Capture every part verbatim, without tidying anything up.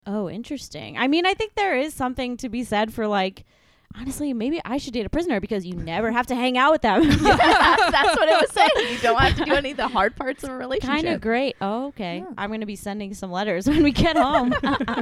Oh, interesting. I mean, I think there is something to be said for like, honestly, maybe I should date a prisoner because you never have to hang out with them. Yeah, that's what it was saying. You don't have to do any of the hard parts of a relationship. Kind of great. Oh, okay. Yeah. I'm going to be sending some letters when we get home.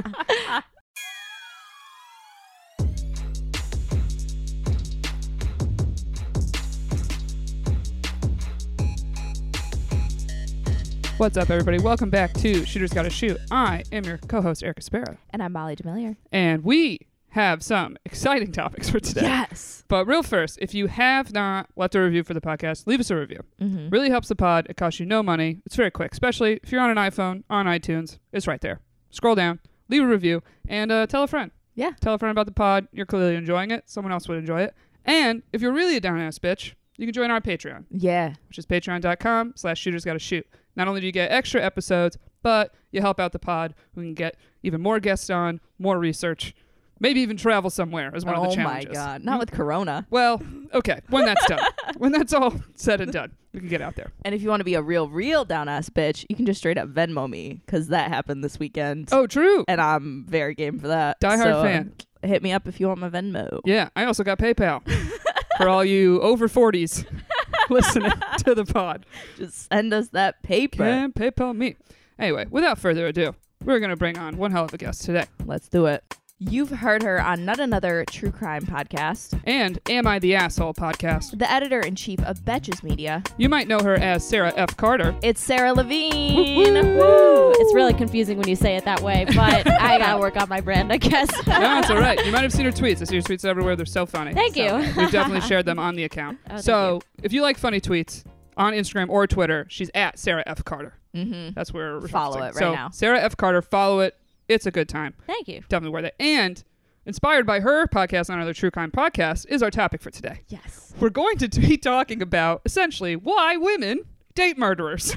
What's up, everybody? Welcome back to Shooters Gotta Shoot. I am your co-host, Erica Sparrow. And I'm Molly D'Amelio. And we have some exciting topics for today. Yes. But real first, if you have not left a review for the podcast, leave us a review. Mm-hmm. Really helps the pod. It costs you no money. It's very quick, especially if you're on an iPhone, on iTunes. It's right there. Scroll down, leave a review, and uh, tell a friend. Yeah. Tell a friend about the pod. You're clearly enjoying it. Someone else would enjoy it. And if you're really a down-ass bitch, you can join our Patreon, Yeah. which is patreon.com slash shooters gotta shoot. Not only do you get extra episodes, but you help out the pod. We can get even more guests on, more research, maybe even travel somewhere as one oh of the challenges. my God. Not with Corona. Well, okay, when that's done. When that's all said and done, we can get out there. And if you want to be a real, real down-ass bitch, you can just straight up Venmo me, because that happened this weekend. Oh, true. And I'm very game for that. Die hard so, fan. uh, hit me up if you want my Venmo. Yeah, I also got PayPal for all you over forties listening to the pod. Just send us that paper. Can PayPal me. Anyway, without further ado, we're going to bring on one hell of a guest today. Let's do it. You've heard her on Not Another True Crime podcast, And Am I the Asshole podcast. the editor-in-chief of Betches Media. You might know her as Sarah F. Carter. It's Sarah Levine. Woo! It's really confusing when you say it that way, but I got to work on my brand, I guess. No, it's all right. You might have seen her tweets. I see her tweets everywhere. They're so funny. Thank So you. We've definitely shared them on the account. Oh, thank so if you like funny tweets on Instagram or Twitter, she's at Sarah F. Carter. Mm-hmm. That's where we're Follow referencing. it right so, now. Sarah F. Carter, follow it. It's a good time. Thank you. Definitely worth it. And inspired by her podcast on another True Crime podcast is our topic for today. Yes. We're going to be talking about essentially why women date murderers.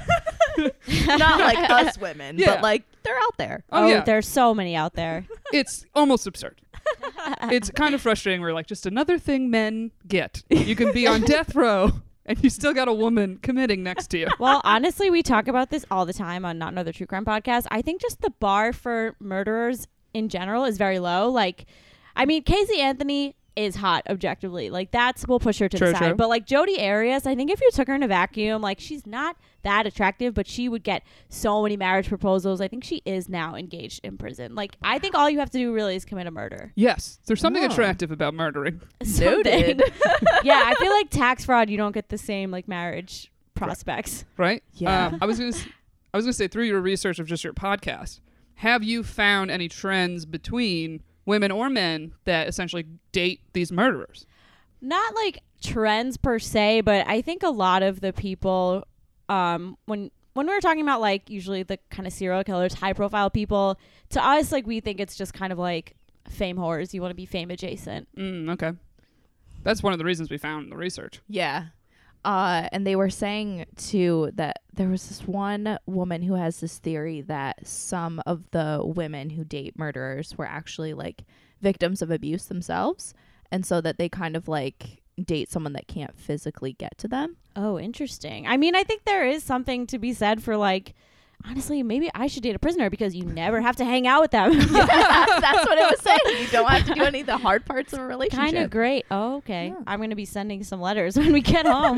Not like us women, Yeah. but like they're out there. Oh, Oh, yeah. there's so many out there. It's almost absurd. It's kind of frustrating. We're like, just another thing men get. You can be on death row and you still got a woman committing next to you. Well, honestly, we talk about this all the time on Not Another True Crime podcast. I think just the bar for murderers in general is very low. Like, I mean, Casey Anthony is hot objectively. Like, that's, we'll push her to True, the side. true. But like Jodi Arias, I think if you took her in a vacuum, like, she's not that attractive, but she would get so many marriage proposals. I think she is now engaged in prison. Like, I think all you have to do really is commit a murder. Yes, there's something Oh. attractive about murdering. Something. Yeah, I feel like tax fraud, you don't get the same like marriage prospects. Right? Yeah. Um, I was gonna, s- I was gonna say through your research of just your podcast, have you found any trends between women or men that essentially date these murderers? Not like trends per se, but I think a lot of the people, um, when when we're talking about like usually the kind of serial killers, high profile people, to us, like we think it's just kind of like fame whores. You want to be fame adjacent. Mm, okay, that's one of the reasons we found in the research. Yeah. Uh, and they were saying too that there was this one woman who has this theory that some of the women who date murderers were actually like victims of abuse themselves, and so that they kind of like date someone that can't physically get to them. Oh, interesting. I mean, I think there is something to be said for like, honestly, maybe I should date a prisoner because you never have to hang out with them. That's what it was saying. You don't have to do any of the hard parts of a relationship. Kind of great. Oh, okay. Yeah. I'm going to be sending some letters when we get home.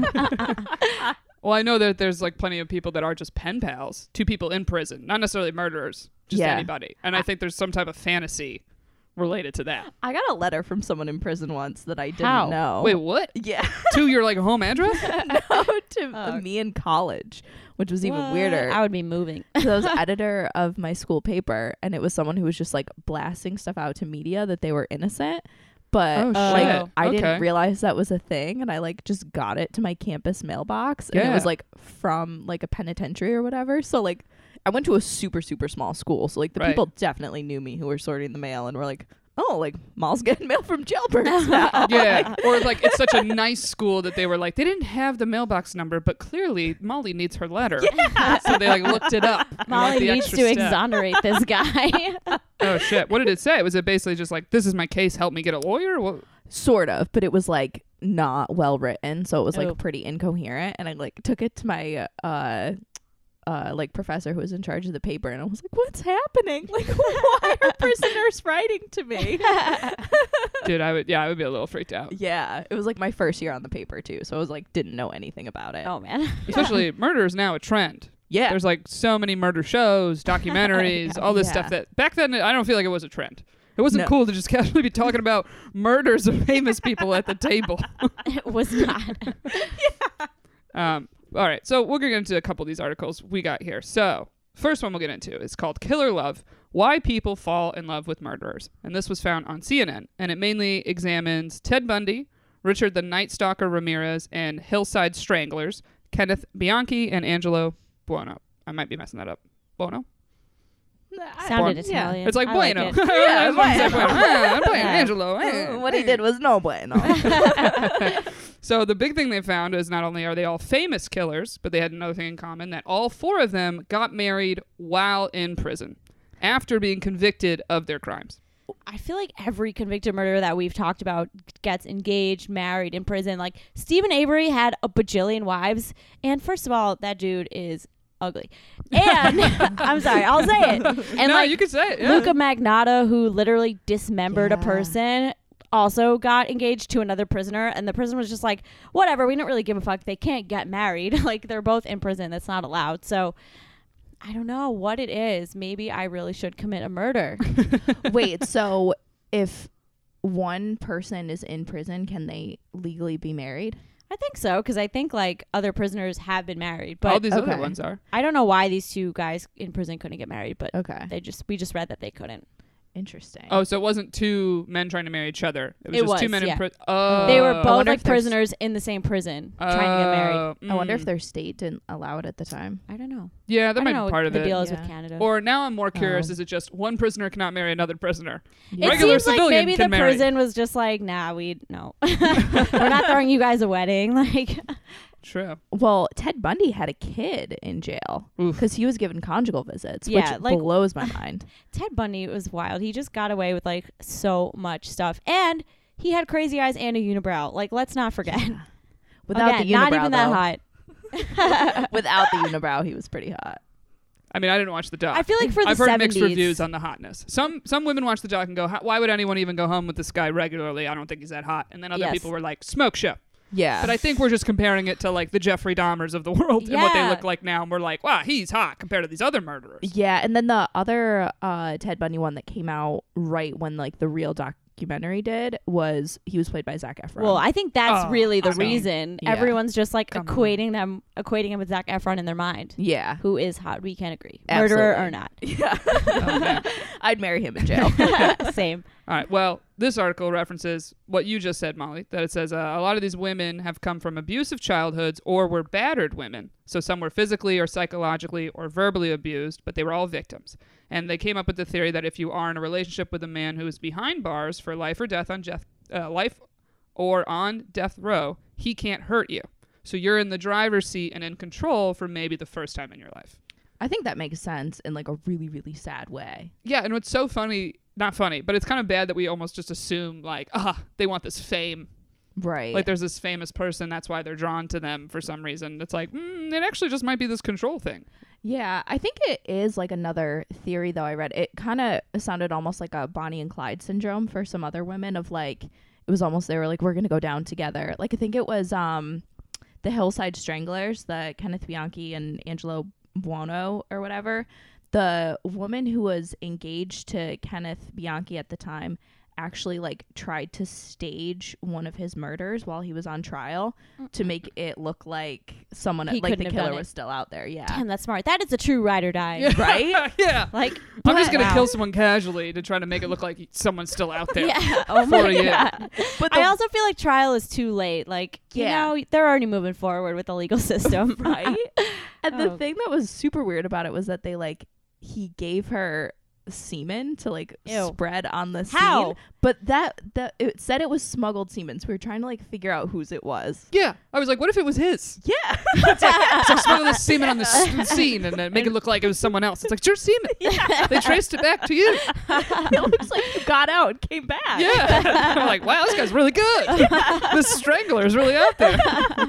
Well, I know that there's like plenty of people that are just pen pals to people in prison, not necessarily murderers, just Yeah. anybody. And I think there's some type of fantasy related to that. I got a letter from someone in prison once that I didn't How? know. Wait, what? Yeah. To your like home address? No, to Oh. me in college, which was even What? weirder. I would be moving. So I was editor of my school paper, and it was someone who was just like blasting stuff out to media that they were innocent. But Oh, like shit. I Okay. didn't realize that was a thing, and I like just got it to my campus mailbox, and it Yeah. was like from like a penitentiary or whatever. So like I went to a super super small school, so like the Right. people definitely knew me who were sorting the mail and were like, oh, like Mol's getting mail from jailbirds now. Yeah. Or like it's such a nice school that they were like, they didn't have the mailbox number, but clearly Molly needs her letter. Yeah. So they like looked it up. and went Molly the needs extra to step. exonerate this guy. Oh shit. What did it say? Was it basically just like, this is my case, help me get a lawyer? What? Sort of, but it was like not well written, so it was like Oh. pretty incoherent, and I like took it to my uh uh like professor who was in charge of the paper, and I was like, what's happening? Like, why are prisoners writing to me? Dude, I would, yeah, I would be a little freaked out. Yeah, it was like my first year on the paper too, so I was like, didn't know anything about it. Oh man. Especially murder is now a trend. Yeah. There's like so many murder shows, documentaries, all this Yeah. stuff that back then I don't feel like it was a trend. It wasn't No. cool to just casually be talking about murders of famous people at the table. It was not. Um, all right, so we're going to get into a couple of these articles we got here. So, first one we'll get into is called Killer Love, Why People Fall in Love with Murderers. And this was found on C N N, and it mainly examines Ted Bundy, Richard the Night Stalker Ramirez, and Hillside Stranglers, Kenneth Bianchi, and Angelo Buono. I might be messing that up. Buono? Sounded Born- Italian. It's like I Bueno. Like it. I was gonna say Bueno. Bueno. Ah, Bueno, Yeah. Angelo. eh, What he eh. did was no bueno. So the big thing they found is not only are they all famous killers, but they had another thing in common, that all four of them got married while in prison after being convicted of their crimes. I feel like every convicted murderer that we've talked about gets engaged, married, in prison. Like Stephen Avery had a bajillion wives, and first of all, that dude is ugly. And I'm sorry, I'll say it. And no, like you could say it. Yeah. Luca Magnotta, who literally dismembered a Yeah. person, also got engaged to another prisoner, and the prisoner was just like, whatever, we don't really give a fuck. They can't get married. Like, they're both in prison. That's not allowed. So I don't know what it is. Maybe I really should commit a murder. Wait, so if one person is in prison, can they legally be married? I think so, because I think like other prisoners have been married, all but these other okay. ones are. I don't know why these two guys in prison couldn't get married, but Okay. they just we just read that they couldn't. Interesting. Oh, so it wasn't two men trying to marry each other. It was It just two was, men yeah. in prison. Oh. They were I both wonder like if there's- prisoners in the same prison trying to get married. Oh, I wonder mm. if their state didn't allow it at the time. I don't know. Yeah, that I might don't know be part what of the it. deal is Yeah. with Canada. Or now I'm more curious, Oh. is it just one prisoner cannot marry another prisoner? It Regular seems like civilian maybe can the marry. prison was just like, nah, we no, we're not throwing you guys a wedding. Like, True. Well, Ted Bundy had a kid in jail Oof. because he was given conjugal visits, Yeah, which like- blows my mind. Ted Bundy was wild. He just got away with like so much stuff, and he had crazy eyes and a unibrow. Like, let's not forget. Without Again, the unibrow, not even though, that hot. without the unibrow, he was pretty hot. I mean, I didn't watch the doc. I feel like for the I've heard seventies, mixed reviews on the hotness. Some some women watch the doc and go, "How- "Why would anyone even go home with this guy regularly? I don't think he's that hot." And then other Yes. people were like, "Smoke show." Yeah. But I think we're just comparing it to like the Jeffrey Dahmers of the world and what they Yeah. look like now, and we're like, "Wow, he's hot compared to these other murderers." Yeah, and then the other uh, Ted Bundy one that came out right when like the real documentary did was he was played by Zac Efron. well, I think that's Oh, really the I mean, reason yeah. everyone's just like Come on. equating them, equating him with Zac Efron in their mind. yeah, Who is hot? We can agree, murderer or Absolutely. not. yeah, Oh, man. I'd marry him in jail. Same. All right. Well, this article references what you just said, Molly, that it says uh, a lot of these women have come from abusive childhoods or were battered women. So some were physically or psychologically or verbally abused, but they were all victims. And they came up with the theory that if you are in a relationship with a man who is behind bars for life or death on death, uh, life or on death row, he can't hurt you. So you're in the driver's seat and in control for maybe the first time in your life. I think that makes sense in like a really really sad way. Yeah, and what's so funny, not funny, but it's kind of bad that we almost just assume like, ah, they want this fame. Right. Like there's this famous person, that's why they're drawn to them for some reason. It's like, mm, it actually just might be this control thing. Yeah, I think it is like another theory though I read. It kind of sounded almost like a Bonnie and Clyde syndrome for some other women of like it was almost they were like we're going to go down together. Like I think it was um the Hillside Stranglers, the Kenneth Bianchi and Angelo Buono or whatever. The woman who was engaged to Kenneth Bianchi at the time actually like tried to stage one of his murders while he was on trial to make it look like someone He like couldn't the have killer done it. was still out there. Yeah. Damn, that's smart. That is a true ride or die. Right? yeah. Like, I'm just going to wow. kill someone casually to try to make it look like some's still out there. Yeah. Oh For my you. god. But I the- also feel like trial is too late. Like, Yeah. you know, they're already moving forward with the legal system. right? And the Oh. thing that was super weird about it was that they like he gave her semen to like Ew. spread on the How? scene. But that that it said it was smuggled semen, so we were trying to like figure out whose it was. Yeah, I was like, what if it was his? Yeah. So smuggle this semen on the s- scene and then make it look like it was someone else. It's like, it's your semen. Yeah. They traced it back to you. It looks like you got out and came back. Yeah. I'm like, wow, this guy's really good. This strangler is really out there.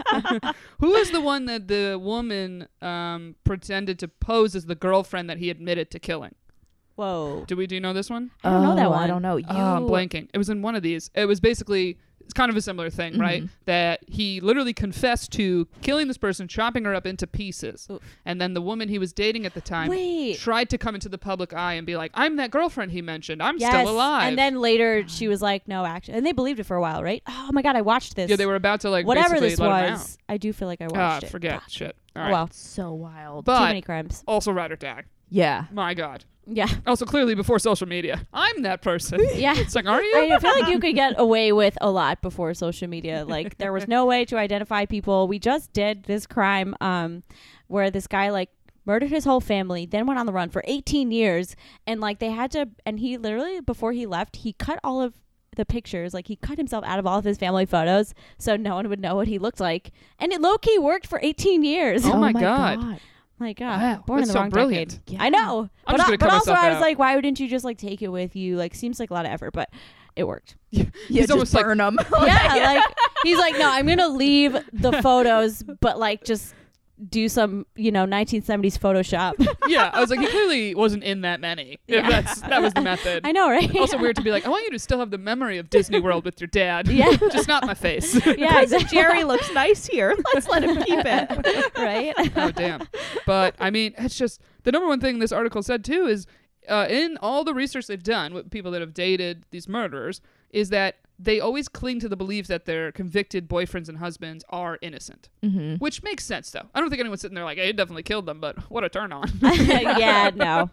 Who is the one that the woman um, pretended to pose as the girlfriend that he admitted to killing? Whoa. Do we do you know this one? I don't know that Oh, one. I don't know. You Oh, I'm blanking. It was in one of these. It was basically, it's kind of a similar thing, Mhm. right? That he literally confessed to killing this person, chopping her up into pieces. Oof. And then the woman he was dating at the time Wait. tried to come into the public eye and be like, I'm that girlfriend he mentioned. I'm Yes. still alive. And then later she was like, no, actually. And they believed it for a while, right? Oh my God, I watched this. yeah, they were about to like Whatever basically this let him out. was, I do feel like I Ah, watched it. forget. God. Shit. Oh, All right. well, so wild. But too many crimes. also ride or die. Yeah. My God. Yeah. Also, clearly before social media. I'm that person. Yeah. It's like, are you? I feel like you could get away with a lot before social media. Like there was no way to identify people. We just did this crime um, where this guy like murdered his whole family, then went on the run for eighteen years, and like they had to. And he literally before he left, he cut all of the pictures. Like he cut himself out of all of his family photos, so no one would know what he looked like. And it low key worked for eighteen years. Oh my God. My God, Wow, born in that's the so wrong brilliant. decade. Yeah. I know, I'm but, just I- gonna but cut also myself I was out. like, why wouldn't you just like take it with you? Like, seems like a lot of effort, but it worked. Yeah, He's just almost like- burn them. Yeah, like he's like, no, I'm gonna leave the photos, but like just do some, you know, nineteen seventies Photoshop. Yeah, I was like, he clearly wasn't in that many. If Yeah. that's that was the method. I know, right? Also weird to be like, I want you to still have the memory of Disney World with your dad. Yeah. Just not my face. Yeah, exactly. Jerry looks nice here. Let's let him keep it. right? Oh damn. But I mean, it's just the number one thing this article said too is uh, in all the research they've done with people that have dated these murderers is that they always cling to the belief that their convicted boyfriends and husbands are innocent, Mm-hmm. which makes sense though. I don't think anyone's sitting there like, hey, he definitely killed them, but what a turn on. Yeah, no.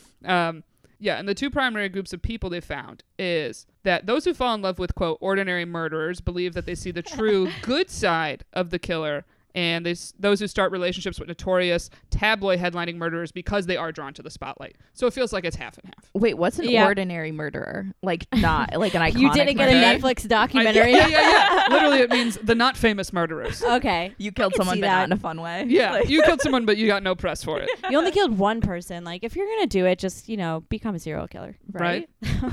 Um, yeah, and the two primary groups of people they found is that those who fall in love with, quote, ordinary murderers believe that they see the true good side of the killer, and they, s- those who start relationships with notorious tabloid headlining murderers because they are drawn to the spotlight. So it feels like it's half and half. Wait, what's an Yeah. ordinary murderer? Like not like an iconic. You didn't get a murderer? Okay. Netflix I- documentary. yeah, yeah, yeah. Literally, it means the not famous murderers. Okay. You killed can someone, see but that. not in a fun way. Yeah, Like- you killed someone, but you got no press for it. You only killed one person. Like, if you're gonna do it, just you know, become a serial killer. Right?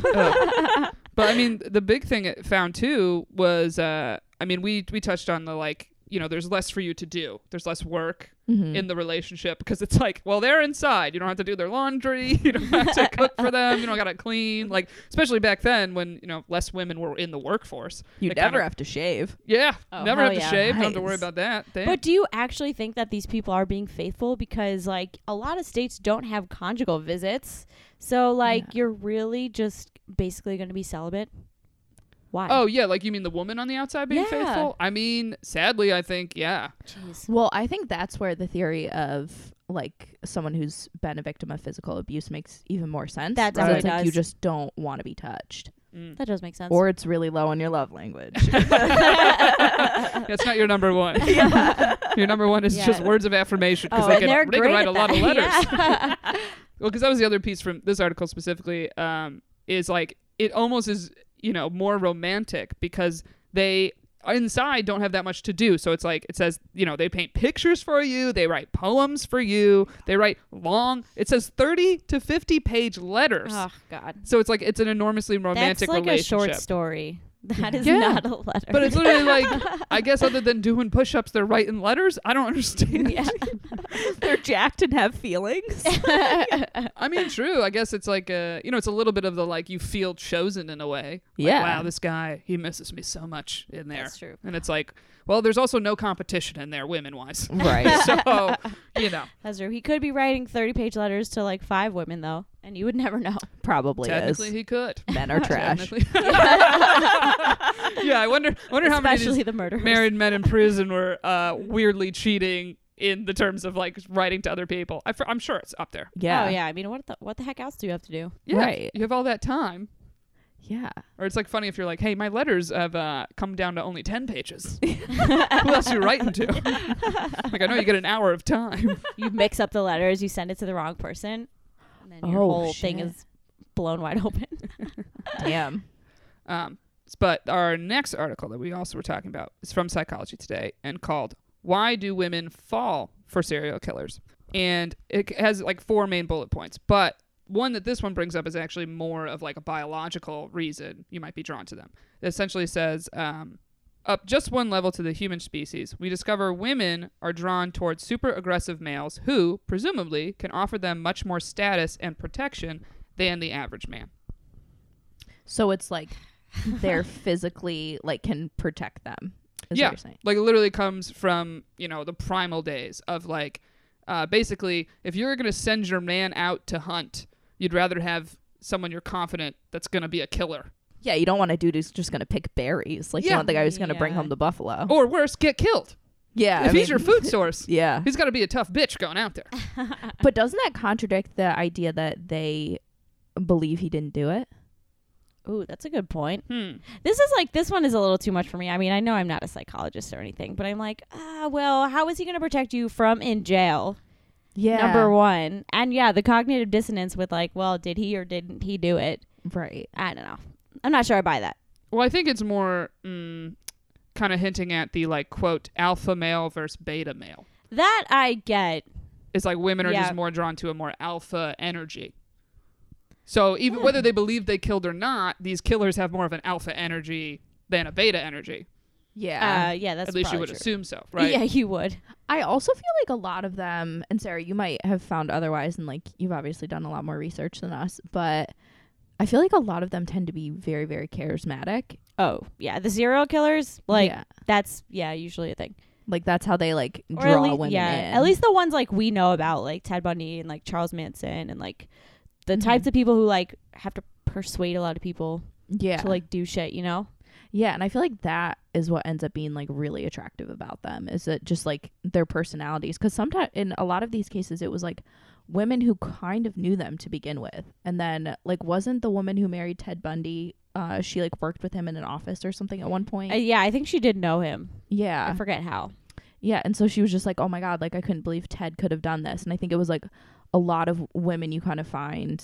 Uh, but I mean, the big thing it found too was, uh, I mean, we we touched on the like, you know, there's less for you to do. There's less work Mhm. in the relationship because it's like, well, they're inside. You don't have to do their laundry. You don't have to cook for them. You don't got to clean. Like, especially back then when, you know, less women were in the workforce. You They never kinda- have to shave. Yeah. Oh, never hell have to yeah. shave. Don't have to worry Nice. about that. Damn. But do you actually think that these people are being faithful? Because like a lot of states don't have conjugal visits, so like Yeah. you're really just basically going to be celibate. Why? oh, yeah. Like, you mean the woman on the outside being Yeah. faithful? I mean, sadly, I think, yeah. jeez. Well, I think that's where the theory of like someone who's been a victim of physical abuse makes even more sense. That So definitely it's like you does. just don't want to be touched, Mm. That does make sense. or it's really low on your love language. That's not your number one. Your number one is Yeah. just words of affirmation because oh, they and can, they're they great can write a at lot of that. letters. Yeah. Well, because that was the other piece from this article specifically, um, is like it almost is, you know, more romantic because they inside don't have that much to do. So it's like it says, you know, they paint pictures for you, they write poems for you, they write long. It says thirty to fifty page letters. Oh God. So it's like it's an enormously romantic That's like relationship. a short story. That is Yeah. not a letter. But it's literally like, I guess other than doing push-ups, they're writing letters. I don't understand. yeah. They're jacked and have feelings. I mean, true. I guess it's like a, you know, it's a little bit of the like you feel chosen in a way. Like, Yeah. wow, this guy, he misses me so much in there. That's true. And it's like, well, there's also no competition in there, women-wise. Right. So, you know, That's true. He could be writing thirty page letters to like five women though, and you would never know. Probably technically is. he could. Men are trash. Technically. Yeah, I wonder. Wonder how many of Especially these the murderers. married men in prison were uh, weirdly cheating in the terms of like writing to other people. I, I'm sure it's up there. Yeah. Oh yeah. I mean, what the what the heck else do you have to do? Yeah, Right. you have all that time. Yeah. Or it's like funny if you're like, hey, my letters have uh, come down to only ten pages. Who else are you writing to? Like, I know you get an hour of time. You mix up the letters. You send it to the wrong person, and then your Oh, whole thing shit. is blown wide open. Damn. Um, but our next article that we also were talking about is from Psychology Today and called "Why Do Women Fall for Serial Killers?" And it has like four main bullet points, but one that this one brings up is actually more of like a biological reason you might be drawn to them. It essentially says, um, up just one level to the human species, we discover women are drawn towards super aggressive males who, presumably, can offer them much more status and protection than the average man. So it's like they're physically like can protect them. Is Yeah, what you're saying. like it literally comes from, you know, the primal days of like, uh, basically, if you're going to send your man out to hunt, you'd rather have someone you're confident that's going to be a killer. Yeah, you don't want a dude who's just gonna pick berries. Like Yeah. you want the guy who's gonna bring Yeah. home the buffalo. Or worse, get killed. yeah, if I he's mean, your food source, yeah. he's got to be a tough bitch going out there. But doesn't that contradict the idea that they believe he didn't do it? Ooh, that's a good point. Hmm. This is like, this one is a little too much for me. I mean, I know I'm not a psychologist or anything, but I'm like, ah, well, how is he going to protect you from in jail? Yeah. Number one. And yeah, the cognitive dissonance with like, well, did he or didn't he do it? Right. I don't know. I'm not sure I buy that. Well, I think it's more mm, kind of hinting at the like quote alpha male versus beta male. That I get. It's like women are Yeah. just more drawn to a more alpha energy. So even whether they believe they killed or not, these killers have more of an alpha energy than a beta energy. Yeah. Uh, yeah, that's At least you probably would true. assume so, right? Yeah, you would. I also feel like a lot of them, and Sarah, you might have found otherwise, and like you've obviously done a lot more research than us, but I feel like a lot of them tend to be very, very charismatic. Oh, yeah. The serial killers, like, yeah. that's, yeah, usually a thing. Like that's how they like Or draw at least, women yeah, in. at least the ones like we know about, like Ted Bundy and like Charles Manson, and like the Mhm. types of people who like have to persuade a lot of people yeah. to like do shit, you know? Yeah, and I feel like that is what ends up being like really attractive about them is that just like their personalities, because sometimes in a lot of these cases it was like women who kind of knew them to begin with, and then like wasn't the woman who married Ted Bundy uh she like worked with him in an office or something at one point. Uh, yeah, I think she did know him. yeah I forget how. yeah, and so she was just like, oh my god, like I couldn't believe Ted could have done this. And I think it was like a lot of women you kind of find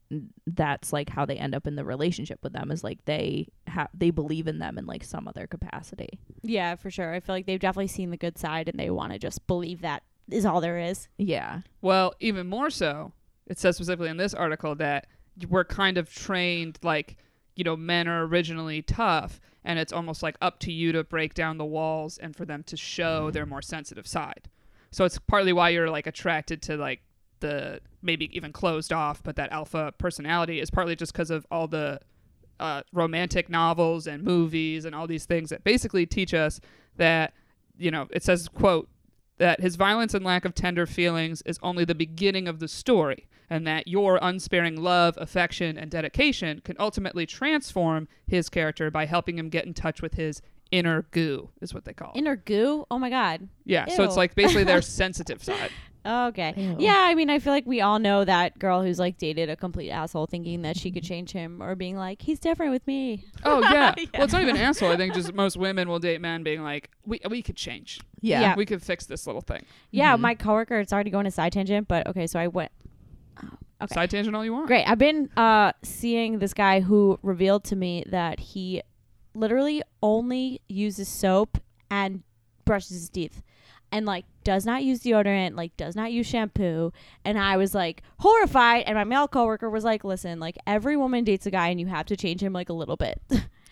that's like how they end up in the relationship with them, is like they have they believe in them in like some other capacity. Yeah, for sure. I feel like they've definitely seen the good side and they want to just believe that is all there is. Yeah. Well, even more so, it says specifically in this article that we're kind of trained like, you know, men are originally tough, and it's almost like up to you to break down the walls and for them to show their more sensitive side. So it's partly why you're like attracted to like the maybe even closed off, but that alpha personality is partly just because of all the uh, romantic novels and movies and all these things that basically teach us that, you know, it says, quote, that his violence and lack of tender feelings is only the beginning of the story, and that your unsparing love, affection, and dedication can ultimately transform his character by helping him get in touch with his inner goo, is what they call it. Inner goo? Oh my God. Yeah, so it's Ew. like basically their sensitive side. Okay. Ew. Yeah, I mean, I feel like we all know that girl who's like dated a complete asshole thinking that she could change him, or being like, he's different with me. Oh, yeah. Yeah. Well, it's not even asshole. I think just most women will date men being like, we we could change. Yeah. Yeah. We could fix this little thing. Yeah, Mhm. my coworker, it's already going a side tangent, but okay, so I went. Oh, okay. Side tangent all you want. Great. I've been uh, seeing this guy who revealed to me that he literally only uses soap and brushes his teeth, and like does not use deodorant, like does not use shampoo. And I was like horrified, and my male coworker was like, listen, like every woman dates a guy and you have to change him like a little bit.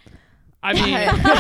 I mean,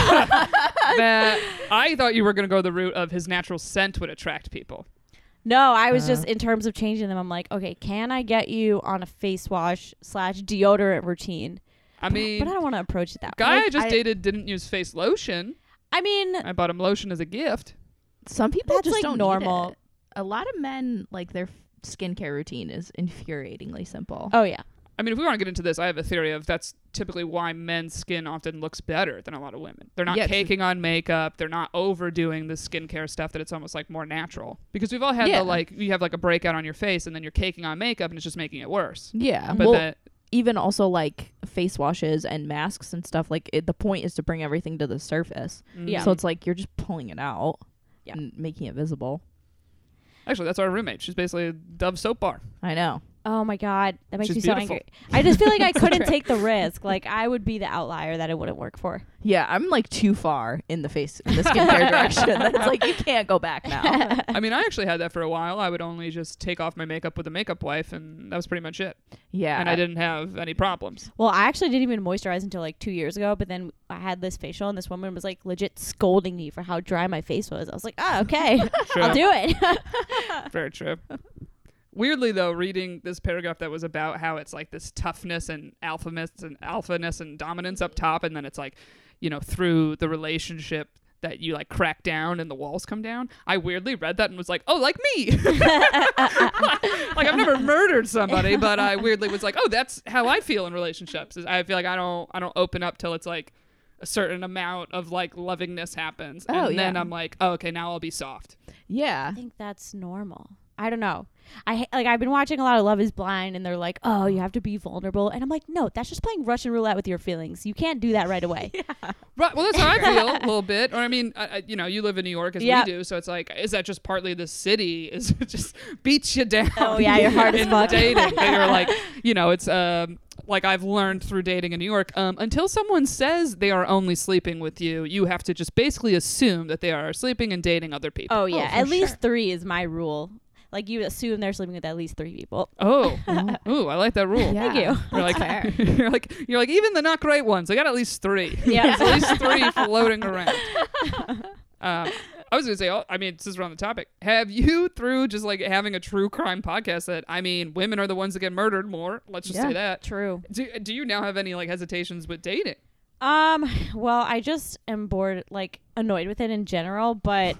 that I thought you were going to go the route of his natural scent would attract people. No, I was Uh. just in terms of changing them. I'm like, okay, can I get you on a face wash slash deodorant routine? I But- mean, but I don't want to approach it that way. guy Like, I just I, dated didn't use face lotion. I mean, I bought him lotion as a gift. Some people That's, just like, don't normal. Need it. A lot of men, like their f- skincare routine is infuriatingly simple. oh yeah. I mean, if we want to get into this, I have a theory of that's typically why men's skin often looks better than a lot of women. They're not Yeah, 'cause- caking on makeup. They're not overdoing the skincare stuff, that it's almost like more natural. Because we've all had Yeah. the like, you have like a breakout on your face and then you're caking on makeup and it's just making it worse. Yeah. But well, that, even also like face washes and masks and stuff, like it, the point is to bring everything to the surface. Yeah. So it's like you're just pulling it out Yeah. and making it visible. Actually, that's our roommate. She's basically a Dove soap bar. I know. Oh my God, that makes She's me so beautiful. angry. I just feel like I couldn't take the risk. Like I would be the outlier that it wouldn't work for. Yeah, I'm like too far in the face, in the skincare direction. That's like you can't go back now. I mean, I actually had that for a while. I would only just take off my makeup with a makeup wipe, and that was pretty much it. Yeah, And I didn't have any problems. Well, I actually didn't even moisturize until like two years ago. But then I had this facial, and this woman was like legit scolding me for how dry my face was. I was like, oh, okay, True. I'll do it. Very true. Weirdly, though, reading this paragraph that was about how it's like this toughness and alphaness and alphaness and dominance up top, and then it's like, you know, through the relationship that you like crack down and the walls come down. I weirdly read that and was like, oh, like me. Like I've never murdered somebody, but I weirdly was like, oh, that's how I feel in relationships. Is I feel like I don't I don't open up till it's like a certain amount of like lovingness happens, and Oh, then yeah. I'm like, oh, okay, now I'll be soft. yeah. I think that's normal. I don't know. I ha- like I've been watching a lot of Love Is Blind, and they're like, "Oh, you have to be vulnerable," and I'm like, "No, that's just playing Russian roulette with your feelings. You can't do that right away." Right. Well, that's how I feel a little bit. Or I mean, I, I, you know, you live in New York as Yeah. we do, so it's like, is that just partly the city? Is it just beats you down? Oh, yeah, you're hard as in fuck. dating. That you're like, you know, it's um like I've learned through dating in New York. Um, until someone says they are only sleeping with you, you have to just basically assume that they are sleeping and dating other people. Oh yeah, for at least sure. three is my rule. Like you assume they're sleeping with at least three people. Oh, ooh, I like that rule. Yeah. Thank you. You're like, fair. you're like, you're like, even the not great ones, I got at least three. Yeah. There's at least three floating around. Um, I was gonna say, oh, I mean, since we're on the topic, have you, through just like having a true crime podcast, that I mean, women are the ones that get murdered more. Let's just Yeah. say that. True. Do, do you now have any like hesitations with dating? Um. Well, I just am bored, like annoyed with it in general. But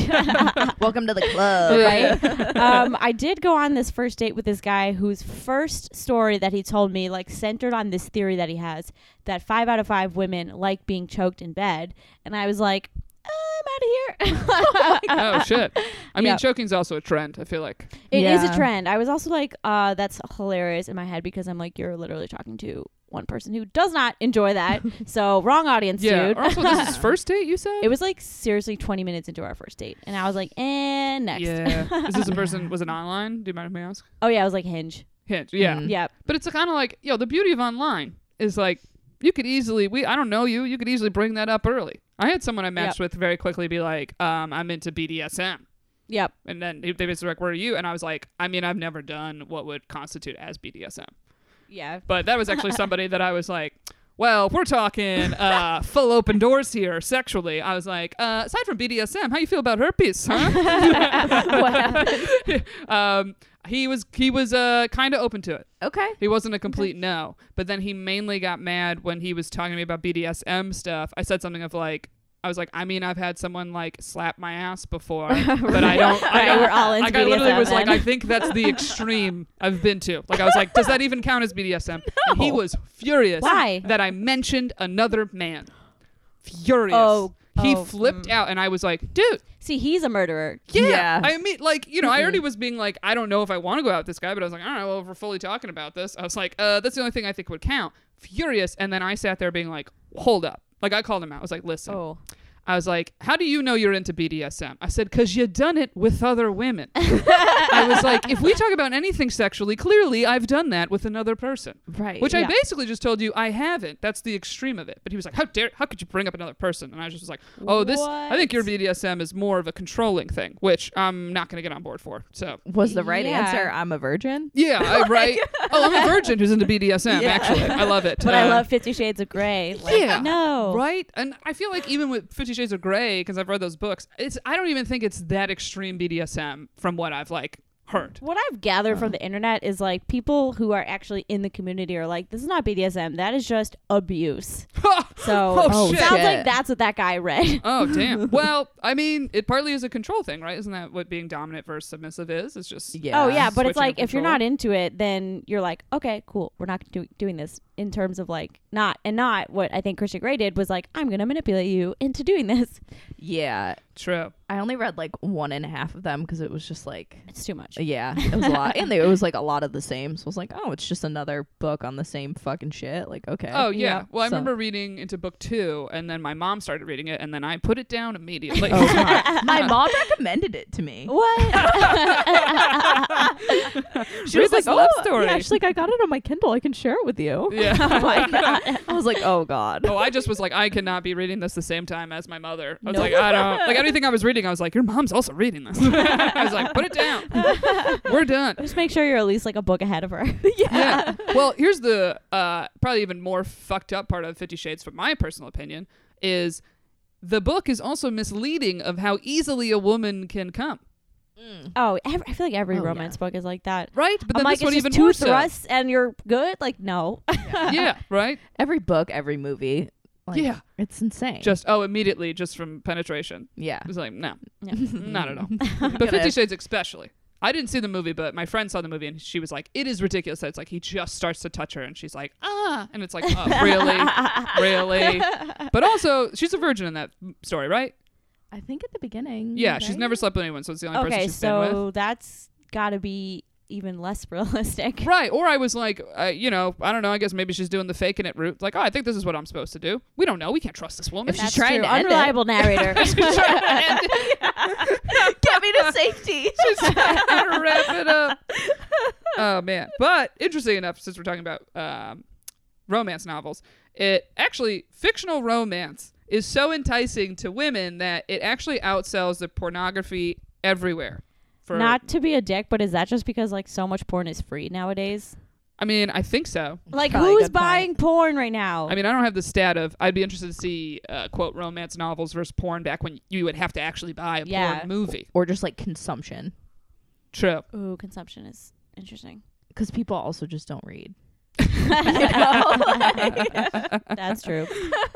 I, Welcome to the club. right? um. I did go on this first date with this guy whose first story that he told me like centered on this theory that he has that five out of five women like being choked in bed, and I was like, I'm out of here. Oh shit! I mean, Yep. choking's also a trend. I feel like. It is Yeah. a trend. I was also like, uh, that's hilarious in my head because I'm like, you're literally talking to one person who does not enjoy that. So wrong audience, Yeah. dude. Or also, this is first date. You said. It was like seriously twenty minutes into our first date, and I was like, and next. Yeah. Is this a person? Was it online? Do you mind if I ask? Oh yeah, I was like Hinge. Hinge. Yeah. Mm. Yep. But it's kind of like, yo, the beauty of online is like, you could easily, we, I don't know you, you could easily bring that up early. I had someone I matched with very quickly be like, um, I'm into B D S M. Yep. And then they basically were like, where are you? And I was like, I mean, I've never done what would constitute as B D S M. Yeah. But that was actually somebody that I was like, well, if we're talking uh, full open doors here sexually, I was like, uh, aside from B D S M, how you feel about herpes, huh? What happened? um, he was he was uh, kind of open to it. Okay. He wasn't a complete no, but then he mainly got mad when he was talking to me about B D S M stuff. I said something of like, I was like, I mean, I've had someone like slap my ass before, but I don't. I Right, don't we're all into like, I literally B D S M was like, then. I think that's the extreme I've been to. Like, I was like, does that even count as B D S M? And he was furious Why? that I mentioned another man. Furious. Oh, he oh, flipped mm. out, and I was like, dude. See, he's a murderer. Yeah. Yeah. I mean, like, you know, I Mm-mm. already was being like, I don't know if I want to go out with this guy, but I was like, all right, well, if we're fully talking about this, I was like, uh, that's the only thing I think would count. Furious. And then I sat there being like, hold up. Like, I called him out. I was like, listen. Oh. I was like, how do you know you're into B D S M? I said, because you done it with other women. I was like, if we talk about anything sexually, clearly I've done that with another person. Right. Which I Yeah. basically just told you I haven't. That's the extreme of it. But he was like, how dare, how could you bring up another person? And I just was like, oh, this, I think your What? B D S M is more of a controlling thing, which I'm not going to get on board for. So, was the right Yeah. answer I'm a virgin? yeah, I, right. Oh, I'm a virgin who's into B D S M, Yeah. actually. I love it. But I Uh, love Fifty Shades of Grey. Like, Yeah. No. Right? And I feel like even with Fifty Shades of Grey, because I've read those books, it's I don't even think it's that extreme B D S M from what I've like heard. What I've gathered from the internet is like people who are actually in the community are like, this is not B D S M. That is just abuse. So Oh, it shit. sounds like Shit. that's what that guy read. Oh, damn. Well, I mean, it partly is a control thing, right? Isn't that what being dominant versus submissive is? It's just Yeah. Oh yeah, but it's Switching like of if you're control. not into it, then you're like, okay, cool, we're not do- doing this. In terms of like not and not what I think Christian Grey did was like, I'm gonna manipulate you into doing this. Yeah. True. I only read like one and a half of them because it was just like, It's too much. yeah, it was a lot. And they, it was like a lot of the same. So I was like, oh, it's just another book on the same fucking shit. Like, okay. Oh, yeah. Yeah. Well, I So- remember reading into book two, and then my mom started reading it, and then I put it down immediately. Oh, God. My mom recommended it to me. What? She Read was like, this love oh, story. yeah, she's like, I got it on my Kindle. I can share it with you. Yeah. Oh my God. I was like, oh, God. Oh, I just was like, I cannot be reading this the same time as my mother. I was Nope. like, I don't like anything I was reading. I was like, your mom's also reading this. I was like, put it down. We're done. Just make sure you're at least like a book ahead of her. Yeah. Well, here's the uh, probably even more fucked up part of Fifty Shades, from my personal opinion, is the book is also misleading of how easily a woman can come. Oh, ev- I feel like every Oh, romance book is like that. Right? But I'm then like, this one it's even just more two so. thrusts and you're good? Like, no. Yeah. Right? Every book, every movie. Like, Yeah. It's insane. Just, oh, immediately, just from penetration. yeah. It was like, no, Yeah. not at all. But Gonna- Fifty Shades especially. I didn't see the movie, but my friend saw the movie, and she was like, it is ridiculous that it's like he just starts to touch her, and she's like, ah. And it's like, oh, really? Really? But also, she's a virgin in that story, right? I think at the beginning. Yeah, she's right? never slept with anyone, so it's the only person Okay, she's been with. so that's got to be even less realistic. Right. Or I was like, uh, you know, I don't know. I guess maybe she's doing the faking it route. Like, oh, I think this is what I'm supposed to do. We don't know. We can't trust this woman. If she's That's trying true. to end it. Unreliable narrator. Get me to safety. She's trying to wrap it up. Oh, man. But interesting enough, since we're talking about um, romance novels, it actually, fictional romance is so enticing to women that it actually outsells the pornography everywhere. For, Not to be a dick, but is that just because like so much porn is free nowadays? I mean, I think so. Like, Probably a who's good point. buying porn right now? I mean, I don't have the stat of. I'd be interested to see uh, quote romance novels versus porn back when you would have to actually buy a Yeah. porn movie. Or just like consumption. True. Ooh, consumption is interesting. Because people also just don't read. That's true.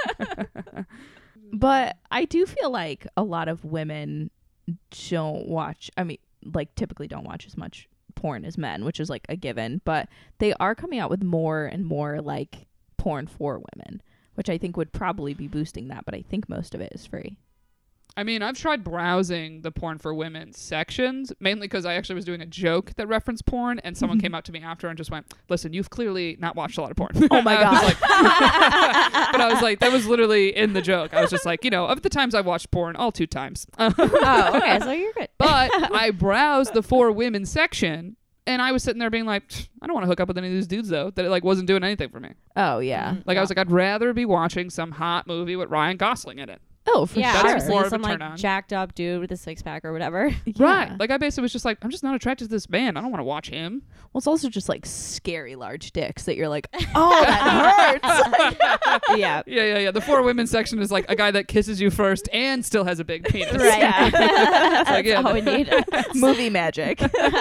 But I do feel like a lot of women don't watch, I mean, like typically don't watch as much porn as men, which is like a given, but they are coming out with more and more like porn for women, which I think would probably be boosting that, but I think most of it is free. I mean, I've tried browsing the porn for women sections, mainly because I actually was doing a joke that referenced porn, and someone came up to me after and just went, listen, you've clearly not watched a lot of porn. Oh my I was God. like- but I was like, that was literally in the joke. I was just like, you know, of the times I watched porn, all two times. Oh, okay. So you're good. But I browsed the for women section, and I was sitting there being like, "Pfft, I don't want to hook up with any of these dudes, though, that it like wasn't doing anything for me. Oh, yeah. Mhm. Like, I was like, I'd rather be watching some hot movie with Ryan Gosling in it. Oh, for Yeah, That's sure. obviously more of a some like turn on. jacked up dude with a six pack or whatever. Yeah. Right. Like, I basically was just like, I'm just not attracted to this man. I don't want to watch him. Well, it's also just like scary large dicks that you're like, oh, that hurts. Yeah. Yeah, yeah, yeah. The for women section is like a guy that kisses you first and still has a big penis. Right. That's like, yeah, all we need. Movie magic.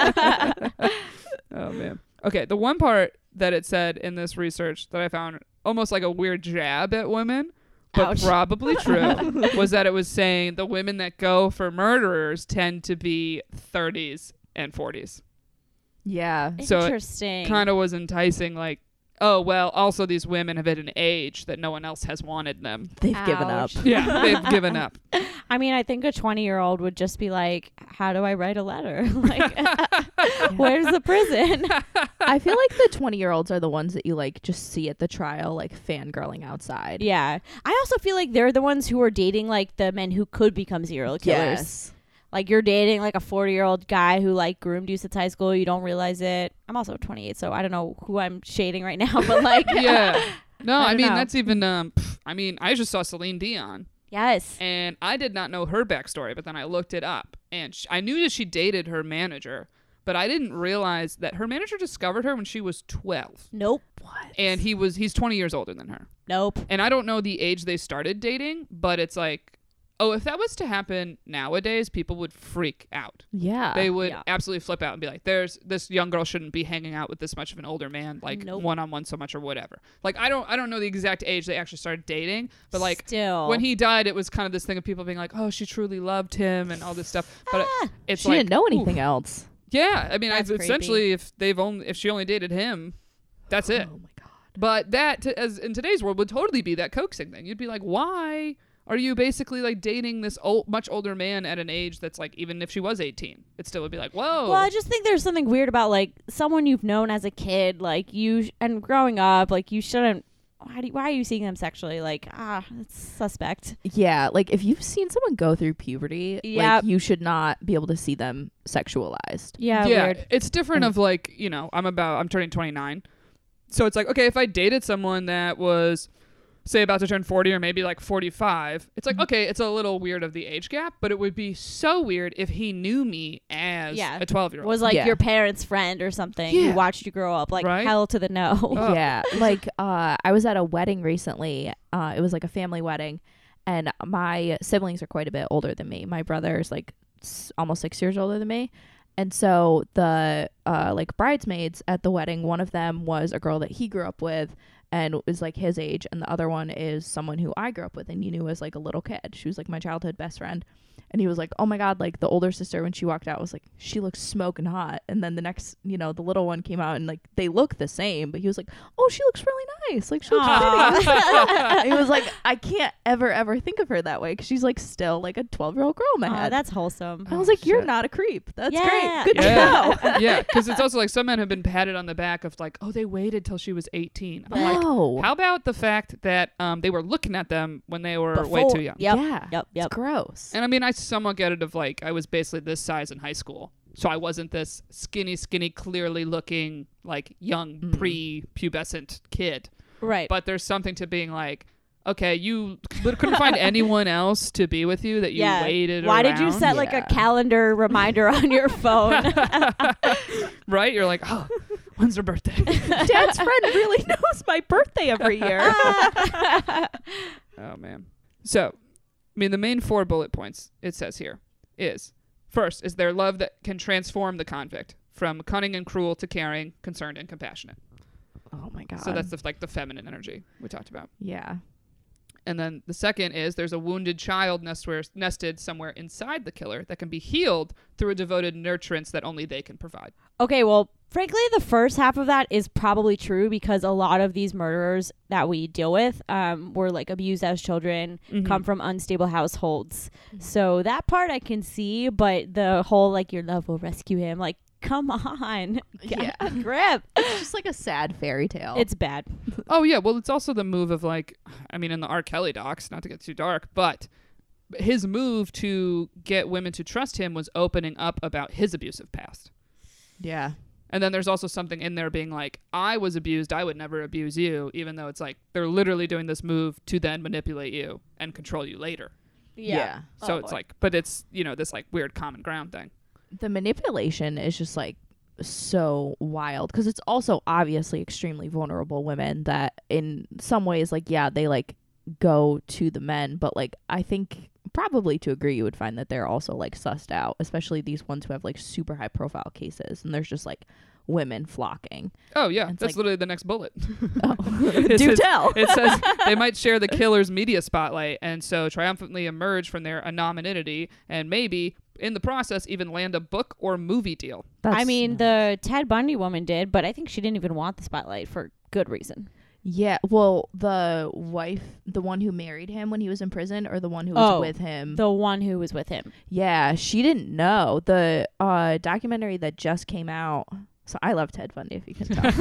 Oh, man. Okay, the one part that it said in this research that I found almost like a weird jab at women, but Ouch. probably true, was that it was saying the women that go for murderers tend to be thirties and forties. Yeah. So it Interesting. Kind of was enticing, like, oh, well, also these women have hit an age that no one else has wanted them. They've given up. Ouch. Yeah, they've given up. I mean, I think a twenty-year-old would just be like, "How do I write a letter? Like, where's the prison?" I feel like the twenty-year-olds are the ones that you like just see at the trial, like fangirling outside. Yeah, I also feel like they're the ones who are dating like the men who could become serial killers. Yes. Like you're dating like a forty-year-old guy who like groomed you since high school. You don't realize it. I'm also twenty-eight, so I don't know who I'm shading right now, but like, Yeah. No, I I, don't mean, know. that's even, um, pff, I mean, I just saw Celine Dion. yes, And I did not know her backstory, but then I looked it up. And sh- I knew that she dated her manager, but I didn't realize that her manager discovered her when she was twelve. nope, And he was he's twenty years older than her. nope. And I don't know the age they started dating, but it's like, oh, if that was to happen nowadays, people would freak out. Yeah. They would yeah. absolutely flip out and be like, there's this young girl shouldn't be hanging out with this much of an older man, like Nope. one-on-one so much or whatever. Like, I don't I don't know the exact age they actually started dating, but like Still, when he died, it was kind of this thing of people being like, oh, she truly loved him and all this stuff. But Ah, it, it's she like, didn't know oof. anything else. Yeah, I mean, I, That's creepy. essentially, if they've only if she only dated him, that's it. Oh my god. But that, t- as in today's world, would totally be that coaxing thing. You'd be like, why are you basically like dating this old, much older man at an age that's like, even if she was eighteen, it still would be like, whoa. Well, I just think there's something weird about like someone you've known as a kid, like you sh- and growing up, like you shouldn't. Why, do you, why are you seeing them sexually? Like, ah, it's suspect. Yeah, like if you've seen someone go through puberty, Yep. like you should not be able to see them sexualized. Yeah, yeah, weird. it's different And- of like, you know, I'm about, I'm turning twenty-nine. So it's like, okay, if I dated someone that was, say, about to turn forty or maybe like forty-five, it's like, Mhm. okay, it's a little weird of the age gap, but it would be so weird if he knew me as Yeah. a twelve-year-old. Was like Yeah. your parent's friend or something Yeah. who watched you grow up. Like Right? hell to the no. Oh. Yeah, like uh, I was at a wedding recently. Uh, it was like a family wedding, and my siblings are quite a bit older than me. My brother's like s- almost six years older than me, and so the uh, like bridesmaids at the wedding, one of them was a girl that he grew up with and was like his age, and the other one is someone who I grew up with and you knew as like a little kid. She was like my childhood best friend. And he was like, oh my God, like the older sister, when she walked out, was like, she looks smoking hot. And then the next, you know, the little one came out and like they look the same, but he was like, oh, she looks really nice. Like she looks pretty. Aw. He was like, I can't ever, ever think of her that way because she's like still like a twelve year old girl in my Aw, head. that's wholesome. I was like, you're Shit. not a creep. That's Yeah. great. Good Yeah. to know. Yeah, because it's also like some men have been patted on the back of like, oh, they waited till she was eighteen. I'm like, No. how about the fact that um, they were looking at them when they were way Before- too young? Yep. Yeah. Yep. It's Yep. gross. And I mean, I somewhat get it of like, I was basically this size in high school. So I wasn't this skinny, skinny, clearly looking, like young, Mm. pre-pubescent kid. Right. But there's something to being like, okay, you lit- couldn't find anyone else to be with you that you yeah. waited Why did you around? set like a Yeah. calendar reminder on your phone? Right? You're like, oh, when's her birthday? Dad's friend really knows my birthday every year. Oh, man. So, I mean, the main four bullet points it says here is, first, is their love that can transform the convict from cunning and cruel to caring, concerned, and compassionate. Oh my God. So that's the, like the feminine energy we talked about. yeah. And then the second is there's a wounded child nestwhere, nested somewhere inside the killer that can be healed through a devoted nurturance that only they can provide. Okay, well, frankly, the first half of that is probably true because a lot of these murderers that we deal with um, were like abused as children, Mhm. come from unstable households. Mhm. So that part I can see, but the whole like your love will rescue him, like come on, Yeah. grip. It's just like a sad fairy tale. It's bad. Oh, yeah. Well, it's also the move of like, I mean, in the R. Kelly docs, not to get too dark, but his move to get women to trust him was opening up about his abusive past. yeah. And then there's also something in there being like, I was abused, I would never abuse you, even though it's like they're literally doing this move to then manipulate you and control you later. Yeah. So Oh, it's boy. like, but it's, you know, this like weird common ground thing. The manipulation is just like so wild because it's also obviously extremely vulnerable women that in some ways like yeah they like go to the men, but like I think probably to agree you would find that they're also like sussed out, especially these ones who have like super high profile cases and there's just like women flocking. Oh, yeah. It's That's like- literally the next bullet. Oh. It Do says- tell. It says they might share the killer's media spotlight and so triumphantly emerge from their anonymity and maybe in the process even land a book or movie deal. I mean, the Ted Bundy woman did, but I think she didn't even want the spotlight for good reason. yeah, well, the wife, the one who married him when he was in prison, or the one who was Oh, with him. The one who was with him. Yeah, she didn't know. The uh, documentary that just came out. So I love Ted Bundy, if you can tell.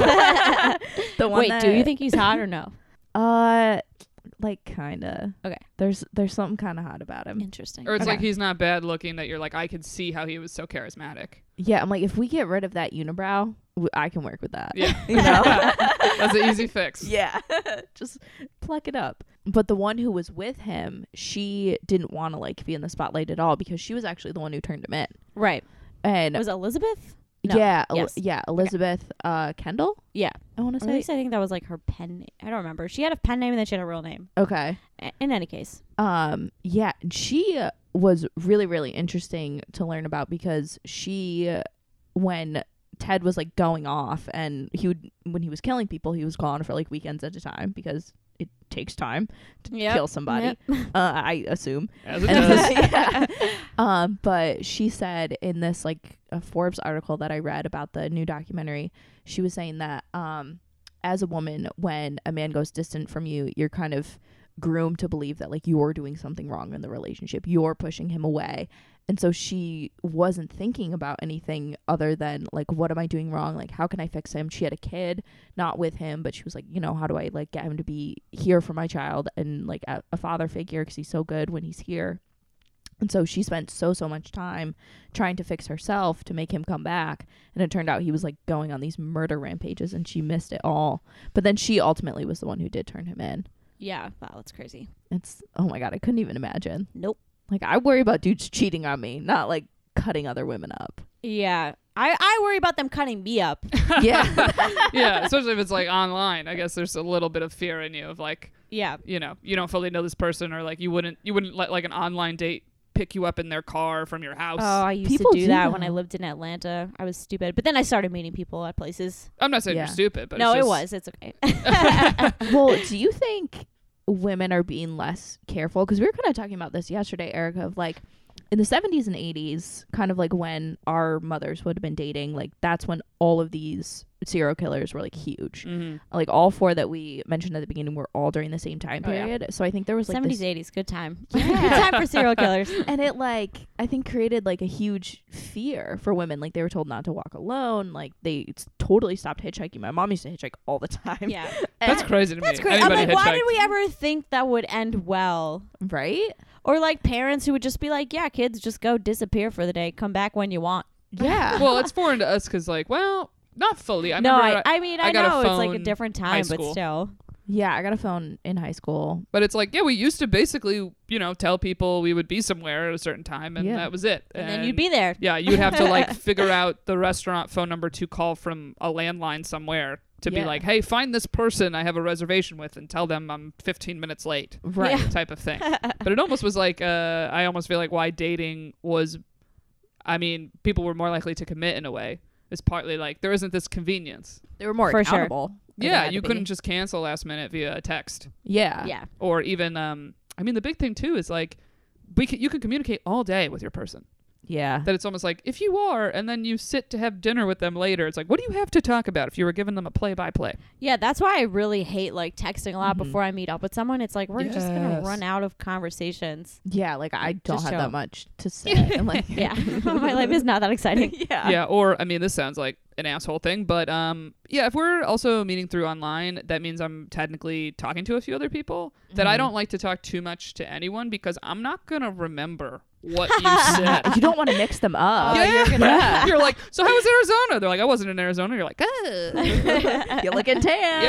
the one Wait, that, do you think he's hot or no? Uh, like kinda. Okay. There's there's something kind of hot about him. Interesting. Or it's Okay. like he's not bad looking that you're like, I could see how he was so charismatic. Yeah, I'm like, if we get rid of that unibrow, w- I can work with that. Yeah. You know? That's an easy fix. Yeah, just pluck it up. But the one who was with him, she didn't want to like be in the spotlight at all because she was actually the one who turned him in. Right. And Was it Elizabeth? No. yeah, El- Yes. yeah, Elizabeth uh, Kendall. Yeah. I want to Or at say. least I think that was like her pen name. I don't remember. She had a pen name and then she had a real name. Okay. A- In any case. Um. Yeah, and she uh, was really really interesting to learn about because she, uh, when Ted was like going off and he would when he was killing people, he was gone for like weekends at a time because it takes time to Yep. kill somebody. Yep. Uh, I assume. As it And- does. yeah. Um, but she said in this like a Forbes article that I read about the new documentary, she was saying that um, as a woman, when a man goes distant from you, you're kind of groomed to believe that like you're doing something wrong in the relationship, you're pushing him away. And so she wasn't thinking about anything other than like, what am I doing wrong? Like, how can I fix him? She had a kid, not with him, but she was like, you know, how do I like get him to be here for my child and like a, a father figure, because he's so good when he's here. And so she spent so, so much time trying to fix herself to make him come back. And it turned out he was like going on these murder rampages and she missed it all. But then she ultimately was the one who did turn him in. Yeah. Wow, that's crazy. It's, oh my God, I couldn't even imagine. Nope. Like, I worry about dudes cheating on me, not like cutting other women up. Yeah. I, I worry about them cutting me up. Yeah. Yeah, especially if it's like online. I guess there's a little bit of fear in you of like, Yeah. you know, you don't fully know this person, or like you wouldn't you wouldn't let like an online date pick you up in their car from your house. Oh, I used People to do do that that. when I lived in Atlanta. I was stupid. But then I started meeting people at places. I'm not saying Yeah. you're stupid, but no, it's it just, was. It's okay. Well, do you think women are being less careful? Because we were kind of talking about this yesterday, Erica, of like in the seventies and eighties, kind of like when our mothers would have been dating, like that's when all of these serial killers were like huge. Mm-hmm. Like all four that we mentioned at the beginning were all during the same time Oh, yeah. period. So I think there was like seventies, this, eighties. Good time. Yeah. Good time for serial killers. and it like I think created like a huge fear for women. Like they were told not to walk alone. Like they s- totally stopped hitchhiking. My mom used to hitchhike all the time. Yeah. That's And- crazy to That's me. great. I'm Anybody like, why hitchhike- did we ever think that would end well? right? Or like parents who would just be like, yeah, kids, just go disappear for the day. Come back when you want. Yeah. Well, it's foreign to us because, like, well, not fully. I no, remember, I, I mean, I, I got a know it's like a phone different high time, but school. still. Yeah, I got a phone in high school. but it's like, yeah, we used to basically, you know, tell people we would be somewhere at a certain time, and Yeah. that was it. And, then you'd be there. Yeah, you'd have to like figure out the restaurant phone number to call from a landline somewhere to be Yeah. like, hey, find this person I have a reservation with and tell them I'm fifteen minutes late. Right. Yeah. Type of thing. But it almost was like, uh, I almost feel like why dating was, I mean, people were more likely to commit in a way. Is partly like there isn't this convenience. They were more For sure. accountable. They Yeah, had you to be. couldn't just cancel last minute via a text. Yeah. Yeah. Or even, um, I mean, the big thing too is like, we can, you can communicate all day with your person. Yeah. That it's almost like if you are, and then you sit to have dinner with them later, it's like, what do you have to talk about if you were giving them a play by play? Yeah, that's why I really hate like texting a lot Mhm. before I meet up with someone. It's like we're just gonna Yes. run out of conversations. Yeah, like I don't Just have show that 'em. much to say. I'm like, Yeah, my life is not that exciting. yeah. Yeah, or I mean, this sounds like an asshole thing, but um, yeah, if we're also meeting through online, that means I'm technically talking to a few other people that I Mhm. don't like to talk too much to anyone because I'm not gonna remember what you said. You don't want to mix them up. Oh, you're gonna- Yeah. You're like, so how was Arizona? They're like, I wasn't in Arizona. You're like, oh. You're looking tan.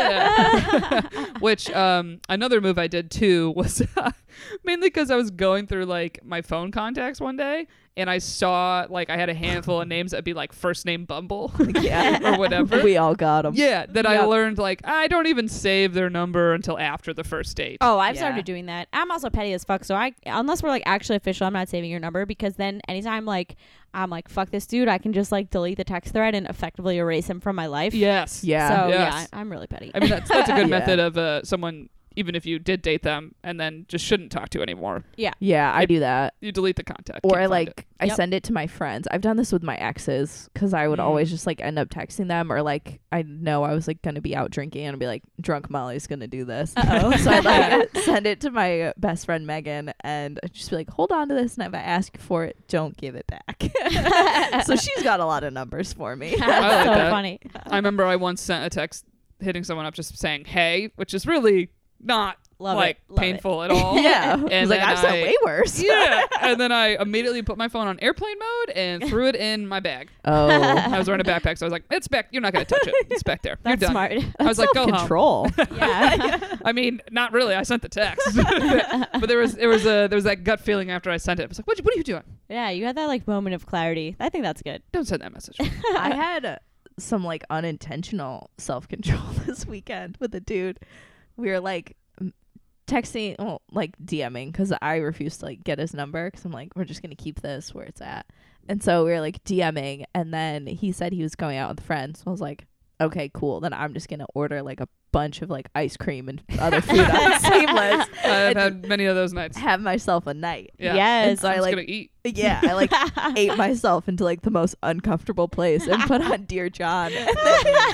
Yeah. Which um, another move I did too was mainly because I was going through like my phone contacts one day and I saw like I had a handful of names that'd be like first name Bumble Yeah. or whatever. We all got them. Yeah, that I Yep. learned like I don't even save their number until after the first date. Oh, I've Yeah. started doing that. I'm also petty as fuck, so I unless we're like actually official, I'm not saving your number because then anytime like I'm like fuck this dude, I can just like delete the text thread and effectively erase him from my life. Yes. Yeah. So Yes. yeah, I- I'm really petty. I mean that's that's a good Yeah. method of uh, someone even if you did date them and then just shouldn't talk to anymore. Yeah, I do that. You delete the contact. Or Can't I find like it. I Yep. send it to my friends. I've done this with my exes because I would Mm. always just like end up texting them, or like I know I was like gonna be out drinking and I'd be like, drunk Molly's gonna do this. Uh-oh. So I'd like send it to my best friend Megan and I'd just be like, hold on to this, and if I ask you for it, don't give it back. So she's got a lot of numbers for me. That's I like so that. funny. I remember I once sent a text hitting someone up just saying hey, which is really not Love like it. Love painful at all. Yeah. And I was like, then I've sent I- way worse. Yeah. And then I immediately put my phone on airplane mode and threw it in my bag. Oh. I was wearing a backpack, so I was like, it's back. You're not going to touch it. It's back there. That's You're done. smart. I was like, go home. control. Yeah. I mean, not really. I sent the text. But there was there was a there was that gut feeling after I sent it. I was like, what, what are you doing? Yeah, you had that like moment of clarity. I think that's good. Don't send that message. I had uh, some like unintentional self control this weekend with a dude. We were like m- texting, well, like DMing, because I refused to like get his number because I'm like, we're just gonna keep this where it's at. And so we were like DMing, and then he said he was going out with friends. So I was like, okay, cool. Then I'm just gonna order like a bunch of like ice cream and other food on Seamless. I've and had many of those nights. have myself a night. Yeah. Yes. And so I'm I just like gonna eat. yeah, I like ate myself into like the most uncomfortable place and put on Dear John. And then he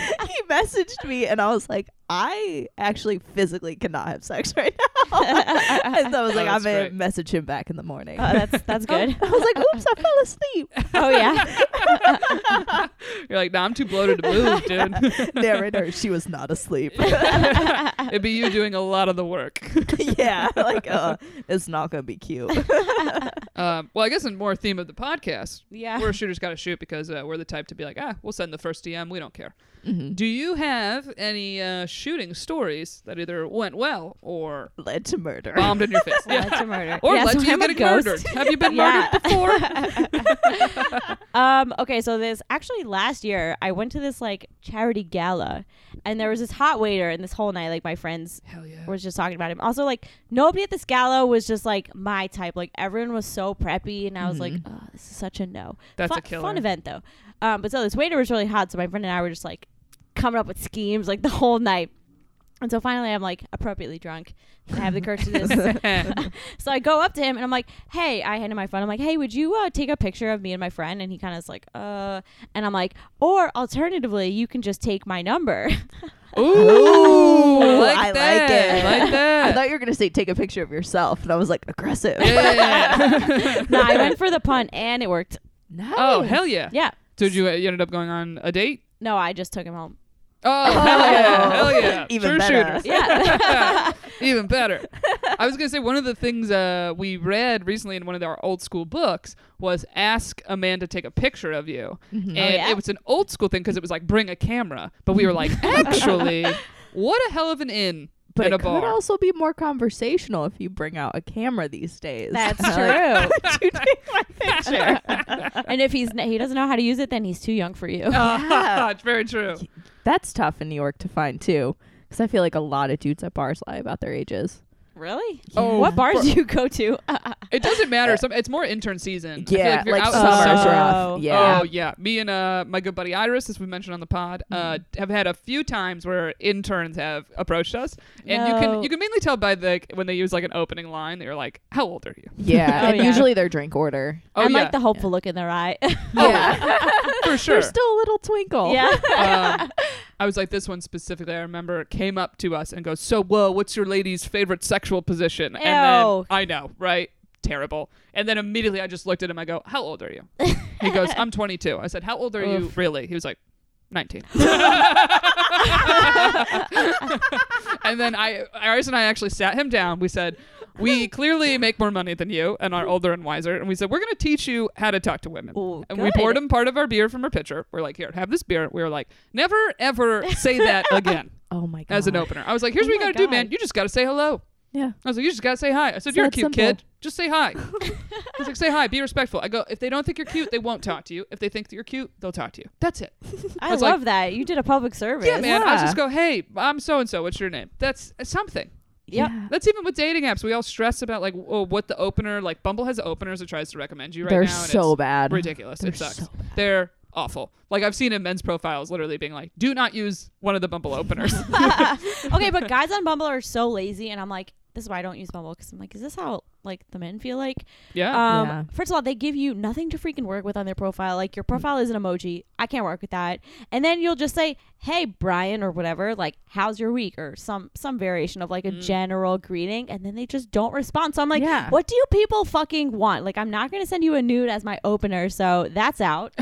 messaged me and I was like, I actually physically cannot have sex right now. And so I was Oh, like, I'm that's going to great. message him back in the morning. Oh, that's that's good. I was like, oops, I fell asleep. Oh yeah. You're like, nah, I'm too bloated to move, dude. Narrate her, she was not asleep. It'd be you doing a lot of the work. Yeah, like, uh, it's not going to be cute. Um, well, I guess in more theme of the podcast, Yeah. we're shooters gotta shoot because uh, we're the type to be like, ah, we'll send the first D M. We don't care. Mhm. Do you have any uh, shooting stories that either went well or Led to murder. bombed in your face? Yeah, that's a murder. Or Yeah, led so to you I'm a getting ghost. murdered. Have you been Yeah. murdered before? Um, okay, so this actually last year I went to this like charity gala and there was this hot waiter and this whole night like my friends Hell yeah. was just talking about him. Also like nobody at this gala was just like my type. Like everyone was so preppy and I was like, Mhm. oh, this is such a no. That's fun, a killer. Fun event though. Um, but so this waiter was really hot, so my friend and I were just like coming up with schemes like the whole night. And so finally I'm like appropriately drunk. I have the courage to do this. So I go up to him and I'm like, hey, I hand him my phone. I'm like, hey, would you uh, take a picture of me and my friend? And he kind of is like, uh, and I'm like, or alternatively, you can just take my number. Ooh, I like I that. like it. Like that. I thought you were going to say take a picture of yourself. And I was like, aggressive. Yeah. No, I went for the punt and it worked. Nice. Oh, hell yeah. Yeah. So did you, uh, you ended up going on a date? No, I just took him home. Oh, hell yeah. Hell yeah. Even True better. shooters. Yeah. Even better. I was going to say one of the things uh, we read recently in one of our old school books was ask a man to take a picture of you. Mhm. And Oh, yeah? it was an old school thing because it was like bring a camera. But we were like, actually, what a hell of an inn But in it a bar. could also be more conversational if you bring out a camera these days. That's Like, true. "Did you take my picture?" And if he's n- he doesn't know how to use it, then he's too young for you. Yeah. It's very true. That's tough in New York to find too, because I feel like a lot of dudes at bars lie about their ages. Really? Oh, What bars for- do you go to? It doesn't matter. Some, it's more intern season. I feel Yeah, if you're like out summer's Oh. rough. Yeah. Oh yeah, me and uh my good buddy Iris, as we mentioned on the pod, uh, have had a few times where interns have approached us, and you can No. you can mainly tell by the when they use like an opening line, they're like, "How old are you?" Yeah, Oh, and yeah. usually their drink order. Oh I'm yeah, like the hopeful look in their eye. Yeah, for sure. There's still a little twinkle. yeah. um, I was like, this one specifically, I remember came up to us and goes, "So, whoa, what's your lady's favorite sexual position?" And then Ew. I know, right? Terrible. And then immediately I just looked at him. I go, "How old are you?" He goes, "I'm twenty-two." I said, "How old are you Oof. really?" He was like, nineteen. And then I, Iris and I actually sat him down. We said, we clearly make more money than you and are older and wiser. And we said, we're going to teach you how to talk to women. Ooh, and we good. poured him part of our beer from our pitcher. We're like, here, have this beer. We were like, never, ever say that again Oh my god. as an opener. I was like, here's Oh what you my got to do, God. man. You just got to say hello. Yeah. I was like, you just got to say hi. I said, It's you're a that cute simple. kid. Just say hi. I was like, say hi. Be respectful. I go, if they don't think you're cute, they won't talk to you. If they think that you're cute, they'll talk to you. That's it. I was love like- that. You did a public service. Yeah, man. I Yeah. just go, hey, I'm so-and-so. What's your name? That's uh, something. Yep. Yeah. That's even with dating apps. We all stress about like oh, what the opener, like Bumble has openers it tries to recommend you right They're now. and so it's bad. ridiculous. They're It sucks. so bad. They're awful. Like I've seen in men's profiles literally being like, do not use one of the Bumble openers. Okay, but guys on Bumble are so lazy, and I'm like, this is why I don't use Bumble, because I'm like, is this how like the men feel like? yeah. Um, Yeah. First of all, they give you nothing to freaking work with on their profile. Like your profile is an emoji. I can't work with that. And then you'll just say, "Hey, Brian," or whatever. Like, "How's your week?" or some some variation of like a Mm. general greeting, and then they just don't respond. So I'm like, Yeah. what do you people fucking want? Like, I'm not gonna send you a nude as my opener, so that's out.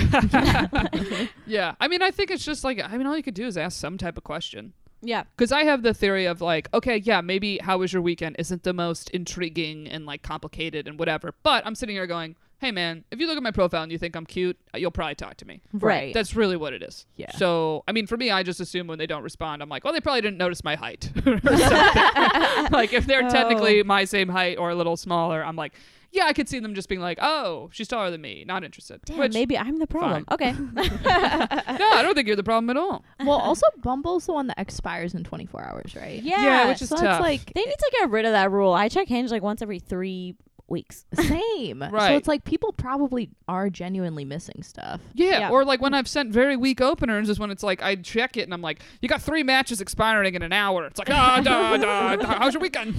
Yeah. I mean, I think it's just like, I mean, all you could do is ask some type of question. Yeah. Because I have the theory of like, okay, yeah, maybe how was your weekend isn't the most intriguing and like complicated and whatever. But I'm sitting here going, hey, man, if you look at my profile and you think I'm cute, you'll probably talk to me. Right. That's really what it is. Yeah. So, I mean, for me, I just assume when they don't respond, I'm like, well, they probably didn't notice my height or something. Like, if they're Oh. technically my same height or a little smaller, I'm like, yeah, I could see them just being like, oh, she's taller than me. Not interested. Damn, Which, maybe I'm the problem. Okay. no, I don't think you're the problem at all. Well, also Bumble's the one that expires in twenty-four hours, right? Yeah. Yeah, which is so tough. it's like They need to get rid of that rule. I check Hinge like once every three weeks. same. Right. So it's like people probably are genuinely missing stuff. Yeah, Yeah. or like when I've sent very weak openers is when it's like I check it and I'm like, you got three matches expiring in an hour. It's like, ah, da, da, da, how's your weekend?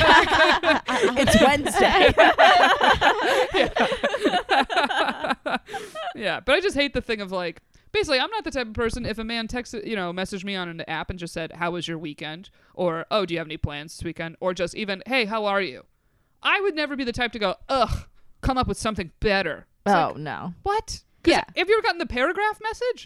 It's Wednesday. Yeah, but I just hate the thing of like basically, I'm not the type of person, if a man texted, you know, messaged me on an app and just said, how was your weekend? Or, oh, do you have any plans this weekend? Or just even, hey, how are you? I would never be the type to go, ugh, come up with something better. It's Oh, like, no. what? Yeah. Have you ever gotten the paragraph message?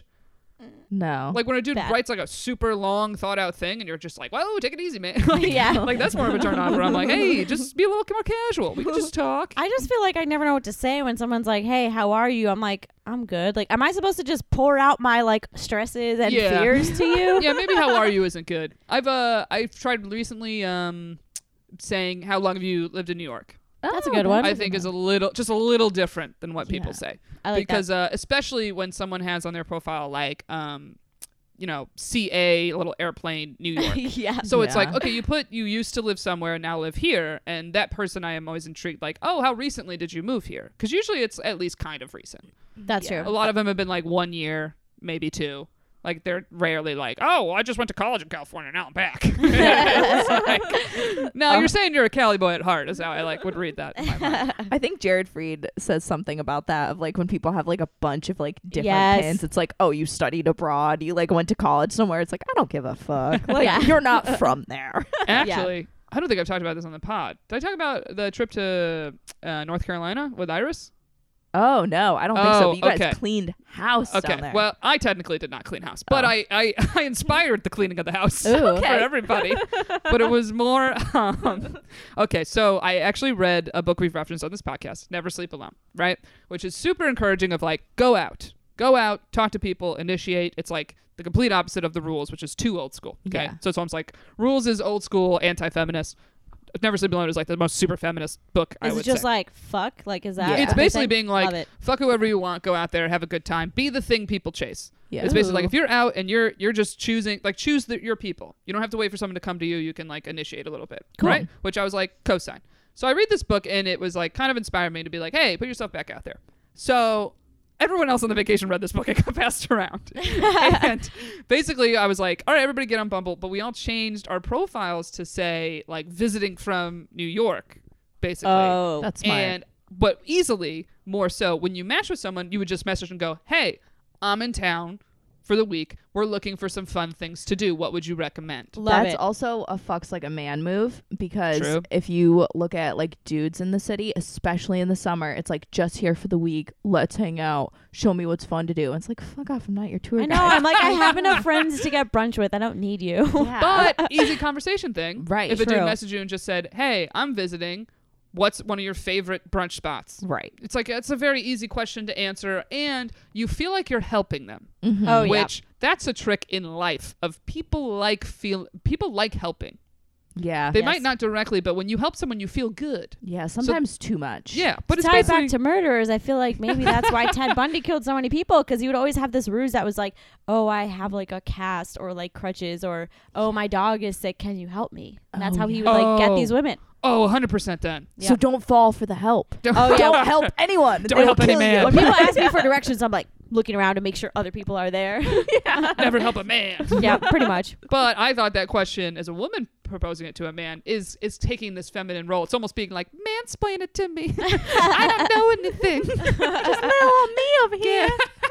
No. Like when a dude Bad. writes like a super long thought out thing and you're just like, whoa, take it easy, man. like, Yeah. like that's more of a turn on where I'm like, hey, just be a little more casual. We can just talk. I just feel like I never know what to say when someone's like, "Hey, how are you?" I'm like, "I'm good." Like, am I supposed to just pour out my like stresses and Yeah. fears to you? Yeah, maybe how are you isn't good. I've uh I've tried recently um saying how long have you lived in New York? That's a good one. I think is a little just a little different than what people Yeah. say. I like because uh especially when someone has on their profile like um you know, C A little airplane New York. that. yeah. So it's Yeah. like, okay, you put you used to live somewhere and now live here, and that person I am always intrigued like, "Oh, how recently did you move here?" Cuz usually it's at least kind of recent. That's Yeah. A true. lot of them have been like one year, maybe two. Like they're rarely like, "Oh, well, I just went to college in California, now I'm back." It's like, no, Um, you're saying you're a Cali boy at heart is how I like would read that in my mind. I think Jared Freed says something about that of like when people have like a bunch of like different Yes. pins. It's like, oh, you studied abroad, you like went to college somewhere. It's like, I don't give a fuck. Like Yeah. you're not from there. Actually, I don't think I've talked about this on the pod. Did I talk about the trip to uh, North Carolina with Iris? Oh no, I don't think so. Oh, But you guys okay. cleaned house Okay. down there. Well, I technically did not clean house, but Oh. I, I, I inspired the cleaning of the house Ooh. for Okay. everybody. But it was more. Um, okay, so I actually read a book we've referenced on this podcast, Never Sleep Alone, right? Which is super encouraging of like, go out, go out, talk to people, initiate. It's like the complete opposite of the rules, which is too old school. Okay. Yeah. So it's almost like rules is old school, anti-feminist. Never Sleep Alone is like the most super feminist book, I Is would it just say. like fuck? Like, is that? Yeah. It's what they basically think? being like, Love it. fuck whoever you want, go out there, have a good time, be the thing people chase. yeah. It's basically like Ooh. if you're out and you're you're just choosing, like choose the, your people. You don't have to wait for someone to come to you. You can like initiate a little bit, Cool. right? Which I was like co-sign. So I read this book and it was like kind of inspired me to be like, hey, put yourself back out there. So everyone else on the vacation read this book. It got passed around. And basically I was like, all right, everybody get on Bumble. But we all changed our profiles to say like visiting from New York, basically. Oh, That's smart. And but easily more so when you match with someone, you would just message and go, hey, I'm in town for the week. We're looking for some fun things to do. What would you recommend? love That's it. also a fucks like a man move because True. if you look at like dudes in the city, especially in the summer, it's like just here for the week. Let's hang out. Show me what's fun to do. And it's like, fuck off. I'm not your tour I know. guide. I'm like, I have enough friends to get brunch with. I don't need you. Yeah. But easy conversation thing. Right, If a dude true. messaged you and just said, hey, I'm visiting. What's one of your favorite brunch spots? right. It's like it's a very easy question to answer, and you feel like you're helping them. Mhm. Oh, yeah. Which that's a trick in life of people like feel people like helping. Yeah. They Yes. might not directly, but when you help someone, you feel good. Yeah. Sometimes too much. Yeah, but it's Tie it basically back to murderers. I feel like maybe that's why Ted Bundy killed so many people, because he would always have this ruse that was like, "Oh, I have like a cast or like crutches," or "Oh, my dog is sick. Can you help me?" And that's Oh, how he yeah. would like get Oh. these women. oh, one hundred percent then. Yeah. So don't fall for the help. Oh, yeah. Don't help anyone. Don't They will help any kill man. you. When people ask me for directions, I'm like looking around to make sure other people are there. Never help a man. Yeah, pretty much. But I thought that question, as a woman proposing it to a man, is is taking this feminine role. It's almost being like, mansplain it to me. I don't know anything. Just little me over here.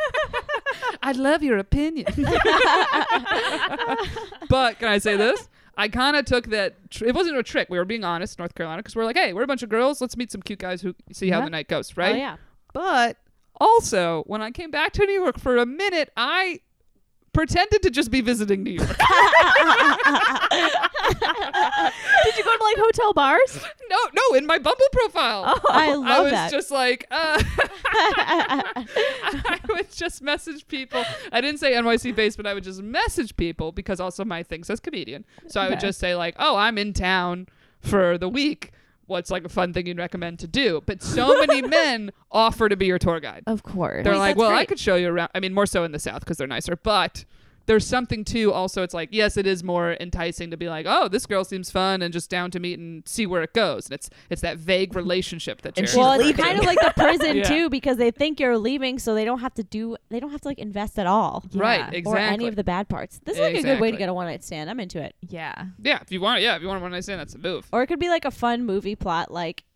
I love your opinion. But can I say this? I kind of took that. Tr- it wasn't a trick. We were being honest, North Carolina, because we're like, hey, we're a bunch of girls. Let's meet some cute guys who see how Yeah. the night goes, right? Oh yeah. But also, when I came back to New York for a minute, I pretended to just be visiting New York. Did you go to like hotel bars? no, no, in my Bumble profile. I I love was that. just like, uh, I would just message people. I didn't say N Y C based, but I would just message people because also my thing says comedian. So I would Okay. just say like, oh, I'm in town for the week. What's like a fun thing you'd recommend to do? But so many men offer to be your tour guide. Of course. They're Wait, like, that's well, I great. could show you around. I mean, more so in the South because they're nicer, but there's something too. Also, it's like, yes, it is more enticing to be like, oh, this girl seems fun and just down to meet and see where it goes. And it's it's that vague relationship that And you're she's Well, it's leaving. kind of like the prison Yeah. too, because they think you're leaving, so they don't have to do. They don't have to like invest at all, right, Yeah. exactly. or any of the bad parts. This is like a good way to Exactly. get a one night stand. I'm into it. Yeah. Yeah, if you want, yeah, if you want to understand, that's a move. Or it could be like a fun movie plot, like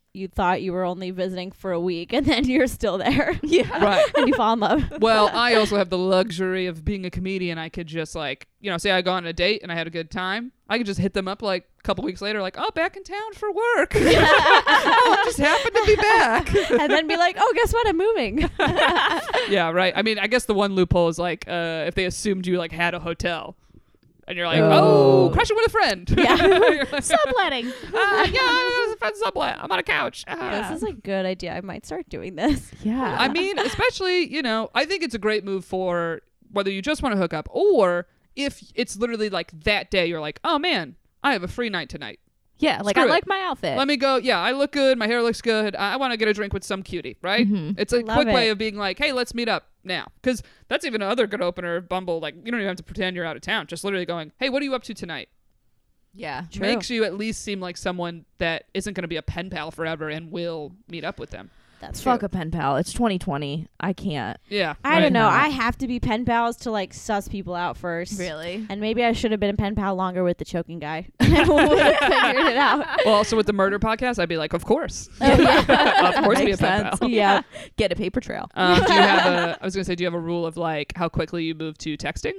you thought you were only visiting for a week and then you're still there. Yeah. Right. And you fall in love. Well, I also have the luxury of being a comedian. I could just like, you know, say I go on a date and I had a good time. I could just hit them up like a couple weeks later, like, oh, back in town for work. Oh, I just happened to be back. And then be like, oh, guess what? I'm moving. Yeah, right. I mean, I guess the one loophole is like uh, if they assumed you like had a hotel. And you're like, Oh. oh, crashing with a friend. Yeah. You're like, Subletting. uh, yeah, there's a friend sublet. I'm on a couch. Ah. This is a good idea. I might start doing this. Yeah. I mean, especially, you know, I think it's a great move for whether you just want to hook up or if it's literally like that day, you're like, oh man, I have a free night tonight. yeah. Like Screw I it. like my outfit. Let me go. Yeah, I look good. My hair looks good. I, I want to get a drink with some cutie, right? Mhm. It's a Love quick way it. of being like, hey, let's meet up now. Because that's even another good opener of Bumble. Like, you don't even have to pretend you're out of town. Just literally going, hey, what are you up to tonight? yeah. True. Makes you at least seem like someone that isn't going to be a pen pal forever and will meet up with them. That's Fuck true. a pen pal. It's twenty twenty. I can't. Yeah. I right. don't know. Not. I have to be pen pals to like suss people out first. Really? And maybe I should have been a pen pal longer with the choking guy. I would have figured it out. Well, also with the murder podcast, I'd be like, of course. Oh, yeah. Of course be a Makes pen sense. pal. Yeah. Get a paper trail. Um, do you have a, I was going to say, do you have a rule of like how quickly you move to texting?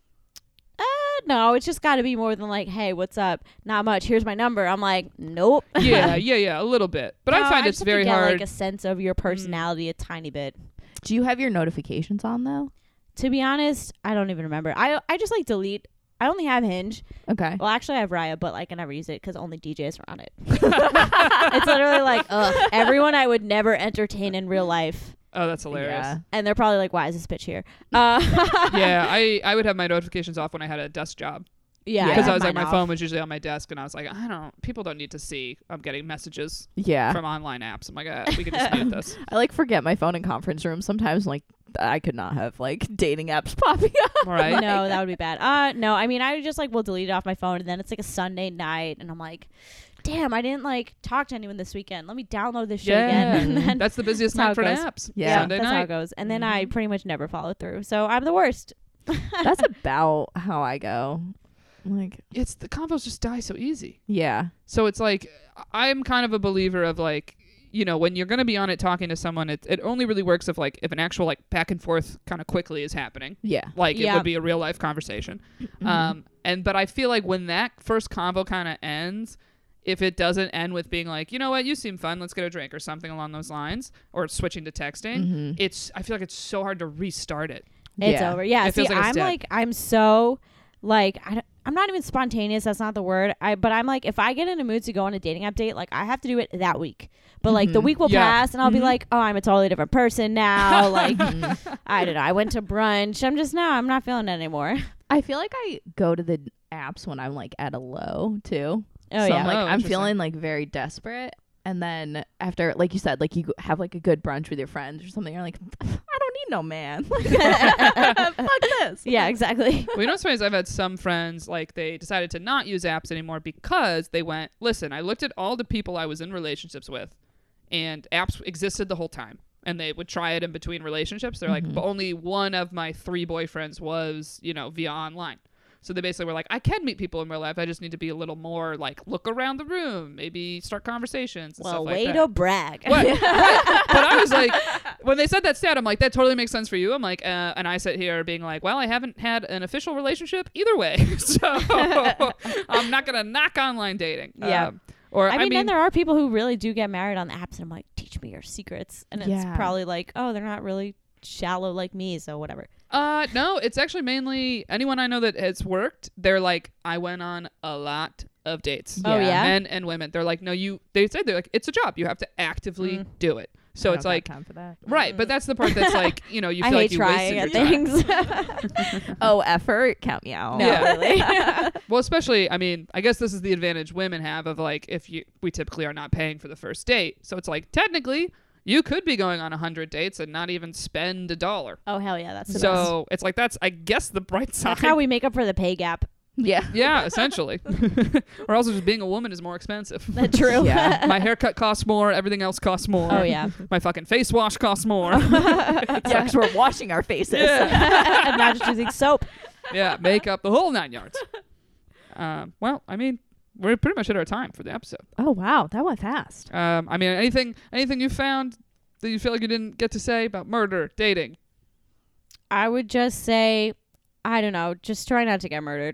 Uh, no, it's just got to be more than like, hey, what's up? Not much. Here's my number. I'm like, nope. Yeah, yeah, yeah, a little bit. But No, I find just it's have to very get, hard. like a sense of your personality a tiny bit. Do you have your notifications on though? To be honest, I don't even remember. I I just like delete. I only have Hinge. Okay. Well, actually, I have Raya, but like I never use it because only D Js are on it. It's literally like, ugh, everyone I would never entertain in real life. Oh, that's hilarious. Yeah. And they're probably like, why is this bitch here? Uh, Yeah, I, I would have my notifications off when I had a desk job. yeah. Yeah. Because I have was like, mine my off. phone was usually on my desk, and I was like, I don't, people don't need to see I'm getting messages Yeah. from online apps. I'm like, uh, we could just mute this. I like forget my phone in conference rooms sometimes. Like I could not have like dating apps popping up. All right. No, that would be bad. Uh, no, I mean, I just like will delete it off my phone, and then it's like a Sunday night, and I'm like, damn, I didn't like talk to anyone this weekend. Let me download this shit Yeah, again. And then that's the busiest That's how night for it goes. apps. Yeah. Sunday that's how night. it goes. And then I Mhm. pretty much never follow through. So I'm the worst. That's about how I go. Like It's the combos just die so easy. yeah. So it's like I'm kind of a believer of like, you know, when you're going to be on it talking to someone, it it only really works if like if an actual like back and forth kind of quickly is happening. Yeah. Like it Yeah. would be a real life conversation. Mhm. Um, and but I feel like when that first convo kind of ends, if it doesn't end with being like, you know what, you seem fun, let's get a drink or something along those lines, or switching to texting, Mhm. it's I feel like it's so hard to restart it. It's Yeah. over. Yeah. It See, feels like it's I'm dead. like, I'm so like, I don't, I'm not even spontaneous. That's not the word. I, but I'm like, if I get in a mood to go on a dating update, like I have to do it that week. But like the Mhm. week will Yeah. pass and I'll be Mhm. like, oh, I'm a totally different person now. Like, Mhm. I don't know. I went to brunch. I'm just, no, I'm not feeling it anymore. I feel like I go to the apps when I'm like at a low too. Oh, so yeah. I'm like Oh, I'm interesting. feeling like very desperate, and then after, like you said, like you go- have like a good brunch with your friends or something, you're like, I don't need no man. Fuck this. Yeah, exactly. Well, you know what's funny is I've had some friends like they decided to not use apps anymore because they went, listen, I looked at all the people I was in relationships with, and apps existed the whole time. And they would try it in between relationships. They're Mhm. like, but only one of my three boyfriends was, you know, via online. So they basically were like, I can meet people in real life. I just need to be a little more like look around the room, maybe start conversations and Well, stuff like way that. to brag. What? Right. But I was like, when they said that stat, I'm like, that totally makes sense for you. I'm like, uh, and I sit here being like, well, I haven't had an official relationship either way. So I'm not going to knock online dating. Yeah. Um, or I mean, then there are people who really do get married on the apps, and I'm like, teach me your secrets. And it's Yeah. probably like, oh, they're not really shallow like me, so whatever. Uh, no, it's actually mainly anyone I know that has worked. They're like, I went on a lot of dates. Oh, yeah? Men and women. They're like, no, you, they said they're like, it's a job. You have to actively Mm. do it. So I it's don't have like, time for that. right. But that's the part that's like, you know, you I feel hate like you trying wasted at your time. things. Oh, effort, count me out. No, Yeah. really. Well, especially, I mean, I guess this is the advantage women have of like, if you, we typically are not paying for the first date. So it's like, technically, you could be going on a hundred dates and not even spend a dollar. Oh, hell yeah, that's the best. So it's like, that's, I guess, the bright side. That's how we make up for the pay gap. Yeah. Yeah, essentially. Or also just being a woman is more expensive. That's true. Yeah. My haircut costs more. Everything else costs more. Oh, yeah. My fucking face wash costs more. Yeah, because we're washing our faces. Yeah. And not just using soap. Yeah, makeup, the whole nine yards. Um, well, I mean, we're pretty much at our time for the episode. Oh wow, that went fast. Um, I mean, anything anything you found that you feel like you didn't get to say about murder, dating? I would just say, I don't know, just try not to get murdered.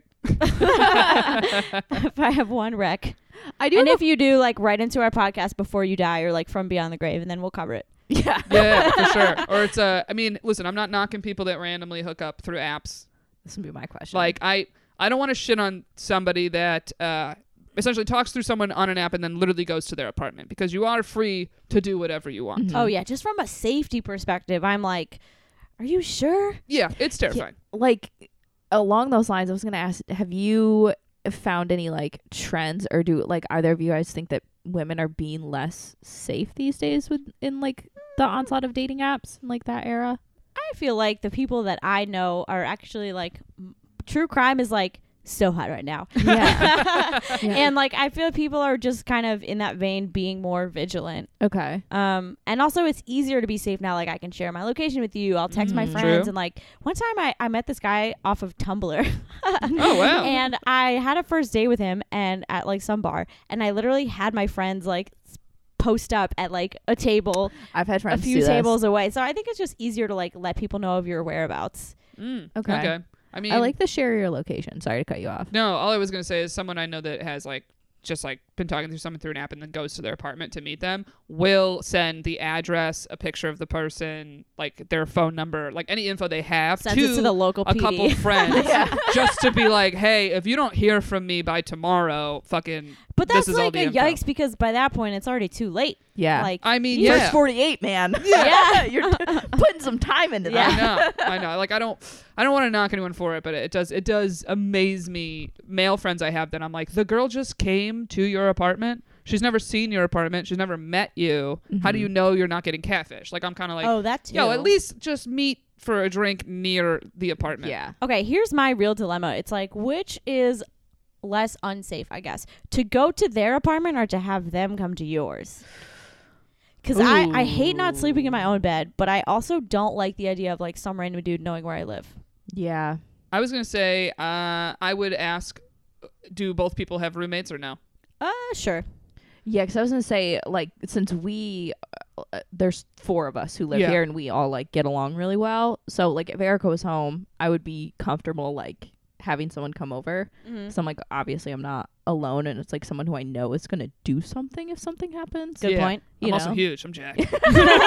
If I have one rec. I do. And have if you do, like, write into our podcast before you die or, like, from beyond the grave, and then we'll cover it. a- yeah. Yeah, for sure. Or it's uh, I mean, listen, I'm not knocking people that randomly hook up through apps. This would be my question. Like, I I don't want to shit on somebody that uh, essentially talks through someone on an app and then literally goes to their apartment, because you are free to do whatever you want. Mhm. Oh, yeah. Just from a safety perspective, I'm like, are you sure? Yeah, it's terrifying. like along those lines, I was gonna ask: have you found any like trends, or do like either of you guys think that women are being less safe these days with in like the onslaught of dating apps in like that era? I feel like the people that I know are actually, like, m- true crime is, like, so hot right now. Yeah. Yeah. And, like, I feel people are just kind of in that vein being more vigilant. Okay. Um, and also it's easier to be safe now. Like, I can share my location with you. I'll text my Mm, friends. true. And, like, one time I, I met this guy off of Tumblr. Oh, wow. And I had a first date with him and at, like, some bar. And I literally had my friends, like, s- post up at, like, a table I've had a friends few do this. tables away. So I think it's just easier to, like, let people know of your whereabouts. Mm, Okay. okay. I mean, I like the share your location. Sorry to cut you off. no, all I was going to say is someone I know that has like just like been talking to someone through an app and then goes to their apartment to meet them will send the address, a picture of the person, like their phone number, like any info they have Sends it to the local a P D. couple friends Yeah. just to be like, hey, if you don't hear from me by tomorrow, fucking But this that's is all like the a info. yikes, because by that point it's already too late. Yeah. Like, I mean, Yeah. yeah. First forty-eight, man. Yeah. You're t- putting some time into Yeah. I that. know, I know. Like I don't, I don't want to knock anyone for it, but it does, it does amaze me. Male friends I have that I'm like, the girl just came to your apartment. She's never seen your apartment. She's never met you. How do Mhm. you know you're not getting catfish? Like I'm kind of like, oh, that too. yo, at least just meet for a drink near the apartment. Yeah. Okay, here's my real dilemma. It's like, which is less unsafe, I guess, to go to their apartment or to have them come to yours? Because I, I hate not sleeping in my own bed, but I also don't like the idea of, like, some random dude knowing where I live. Yeah. I was gonna say, uh, I would ask, do both people have roommates or no? Uh, sure. Yeah, because I was gonna say, like, since we uh, there's four of us who live Yeah. here and we all like get along really well. So like, if Erica was home, I would be comfortable like having someone come over. Mm-hmm. So I'm like, obviously, I'm not alone, and it's like someone who I know is gonna do something if something happens. Good Yeah. point. I'm You also know? huge. I'm Jack. All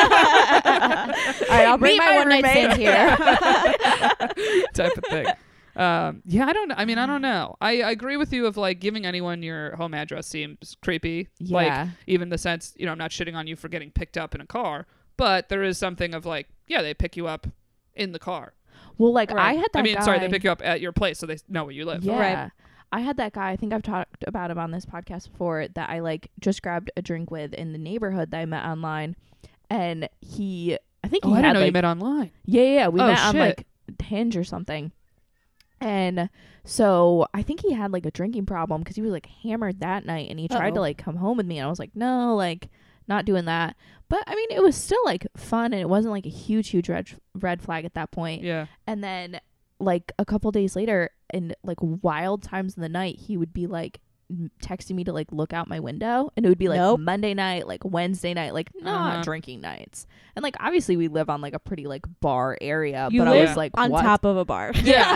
right, I'll bring Meet my, my one night roommate. stand here. type of thing. Um, yeah, I don't. I mean, I don't know. I, I agree with you of like giving anyone your home address seems creepy. Like Yeah. even the sense, you know, I'm not shitting on you for getting picked up in a car, but there is something of like, yeah, they pick you up in the car. Well, like Or- I had that I mean, guy. sorry, they pick you up at your place, so they know where you live. Yeah. Right. I had that guy. I think I've talked about him on this podcast before. That I like just grabbed a drink with in the neighborhood that I met online, and he. I think he Oh, I had didn't know like, you met online. Yeah, yeah, yeah. We Oh, met on shit. like Hinge or something. And so I think he had like a drinking problem because he was like hammered that night, and he tried to Uh-oh. like come home with me, and I was like, no, like not doing that. But I mean, it was still like fun, and it wasn't like a huge, huge red red flag at that point. Yeah. And then like a couple days later, in like wild times in the night, he would be like m- texting me to like look out my window, and it would be like Nope. Monday night, like Wednesday night, like not Uh-huh. drinking nights. And like obviously we live on like a pretty like bar area, You but I live was like on what? top of a bar.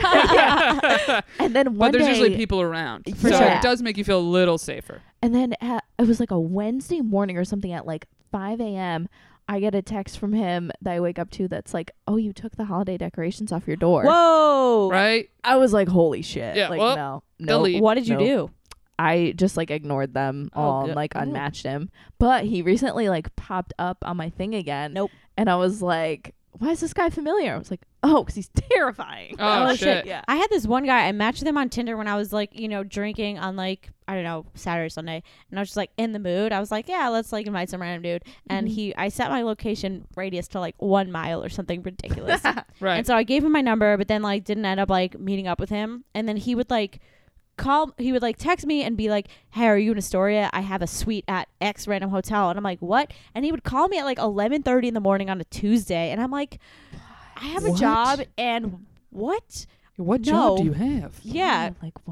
Yeah. And then one But there's day, usually people around, For so sure. it does make you feel a little safer. and then at, it was like a Wednesday morning or something at like five a.m. I get a text from him that I wake up to that's like, "Oh, you took the holiday decorations off your door." Whoa. Right? I was like, "Holy shit!" Yeah, like well, no, no. delete. What did you Nope. do? I just like ignored them Oh, all, good. and, like Ooh. unmatched him. But he recently like popped up on my thing again. Nope. And I was like, "Why is this guy familiar?" I was like, "Oh, because he's terrifying." Oh, Oh, shit. Yeah. I had this one guy. I matched with him on Tinder when I was like, you know, drinking on like, I don't know, Saturday, Sunday, and I was just like in the mood. I was like, yeah, let's like invite some random dude. And Mhm. he, I set my location radius to like one mile or something ridiculous. Right. And so I gave him my number, but then like didn't end up like meeting up with him. And then he would like call, he would like text me and be like, hey, are you in Astoria? I have a suite at X random hotel. And I'm like, what? And he would call me at like eleven thirty in the morning on a Tuesday. And I'm like, I have a What? job and what? What No. job do you have? Yeah. Like what?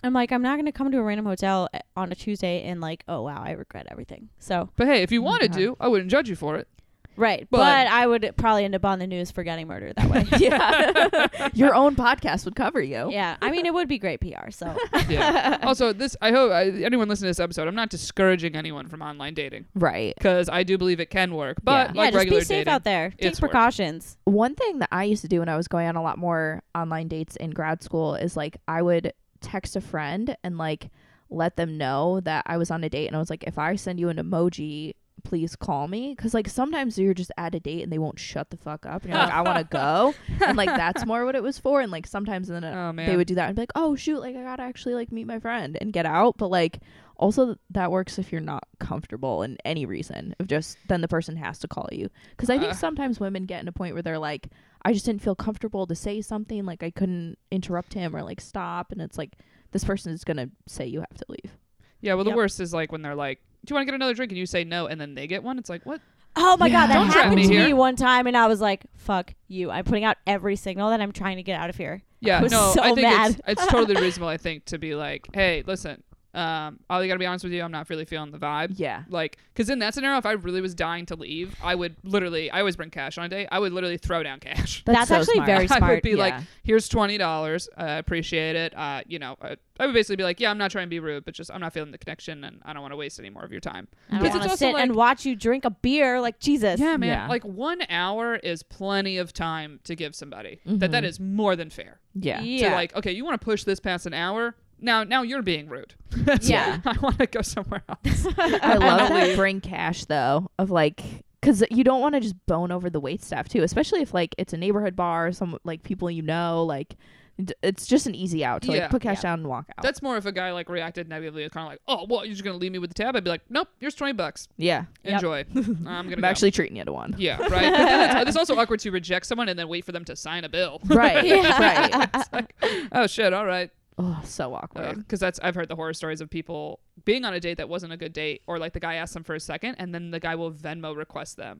I'm like, I'm not going to come to a random hotel a- on a Tuesday and like, oh, wow, I regret everything. So, But hey, if you wanted God. to, I wouldn't judge you for it. right. But- But, I would probably end up on the news for getting murdered that way. Yeah. Your own podcast would cover you. Yeah. I mean, it would be great P R. So, Yeah. Also, this I hope I, anyone listening to this episode, I'm not discouraging anyone from online dating Right. because I do believe it can work. But Yeah. like yeah, just regular be safe dating, out there. Take it's work. precautions. One thing that I used to do when I was going on a lot more online dates in grad school is like I would text a friend and like let them know that I was on a date, and I was like, if I send you an emoji, please call me, because like sometimes you're just at a date and they won't shut the fuck up and you're like, I want to go, and like that's more what it was for. And like sometimes then Oh, man. they would do that and be like, oh shoot, like I gotta actually like meet my friend and get out. But like also that works if you're not comfortable in any reason of just then the person has to call you, because I think Uh. sometimes women get in a point where they're like, I just didn't feel comfortable to say something, like I couldn't interrupt him or like stop, and it's like this person is gonna say you have to leave. Yeah, well, Yep. the worst is like when they're like, "Do you want to get another drink?" and you say no, and then they get one. It's like, what? Oh my Yeah. God, that Don't trap happened me to here. me one time, and I was like, "Fuck you!" I'm putting out every signal that I'm trying to get out of here. Yeah, I was no, so I think mad. it's it's totally reasonable. I think to be like, "Hey, listen, um, I gotta be honest with you. I'm not really feeling the vibe." Yeah. Like, because in that scenario, if I really was dying to leave, I would literally, I always bring cash on a date. I would literally throw down cash. That's so actually smart. very I smart. would be like, Yeah. here's twenty dollars. I appreciate it. Uh, you know, I, I would basically be like, yeah, I'm not trying to be rude, but just I'm not feeling the connection, and I don't want to waste any more of your time. I Because don't it's want to also sit like- and watch you drink a beer. Like Jesus. Yeah, man. Yeah. Like one hour is plenty of time to give somebody. That that Mhm. is more than fair. Yeah. Yeah. To like, okay, you want to push this past an hour? Now, now you're being rude. That's Yeah. why I want to go somewhere else. I love that leave. bring cash though, of like, because you don't want to just bone over the wait staff too, especially if like it's a neighborhood bar, some like people you know, like d- it's just an easy out to like Yeah. put cash Yeah. down and walk out. That's more if a guy like reacted negatively. It's kind of like, oh, well, you're just gonna leave me with the tab. I'd be like, nope, here's twenty bucks. yeah. Yep. Enjoy. I'm gonna. I'm go. actually treating you to one. Yeah, right. But then it's, it's also awkward to reject someone and then wait for them to sign a bill. Right. Yeah. Right. It's like, oh shit, all right. Oh, so awkward. Because that's I've heard the horror stories of people being on a date that wasn't a good date, or like the guy asked them for a second, and then the guy will Venmo request them,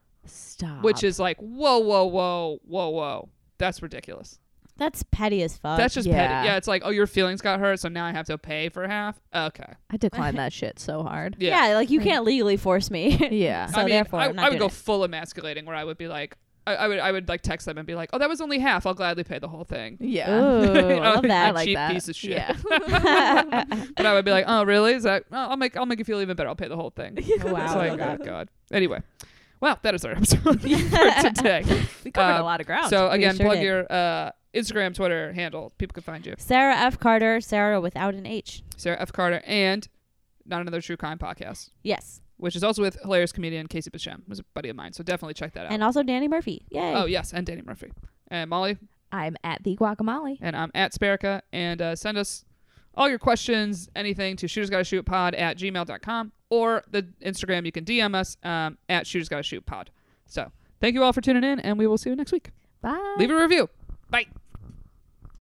Stop. which is like, whoa, whoa, whoa, whoa, whoa. That's ridiculous. That's petty as fuck. That's just yeah. petty. Yeah, it's like, oh, your feelings got hurt, so now I have to pay for half. Okay. I decline that shit so hard. Yeah. yeah. Like you can't legally force me. Yeah. So I mean, therefore, I, I'm not I would doing go it. full emasculating, where I would be like, I, I would, I would like text them and be like, oh, that was only half. I'll gladly pay the whole thing. Yeah. Ooh, I love You that. I like cheap that. piece of shit. Yeah. But I would be like, oh, really? Is that? Oh, I'll make, I'll make you feel even better. I'll pay the whole thing. Wow. It's like, oh god. Anyway, well, that is our episode for today. We covered Uh, a lot of ground. So We again, sure plug did. your uh, Instagram, Twitter handle. People can find you. Sarah F. Carter, Sarah without an H. Sarah F. Carter and Not Another True Crime podcast, Yes. which is also with hilarious comedian Casey Bichem, who's a buddy of mine. So definitely check that out. And also Danny Murphy. Yay. oh yes, and Danny Murphy and Molly, I'm at the guacamole. and I'm at Sparica. And uh, send us all your questions, anything, to shooters gotta shoot pod at gmail dot com, or the Instagram. You can D M us um, at shooters gotta shoot pod. So thank you all for tuning in, and we will see you next week. Bye. Leave a review. Bye.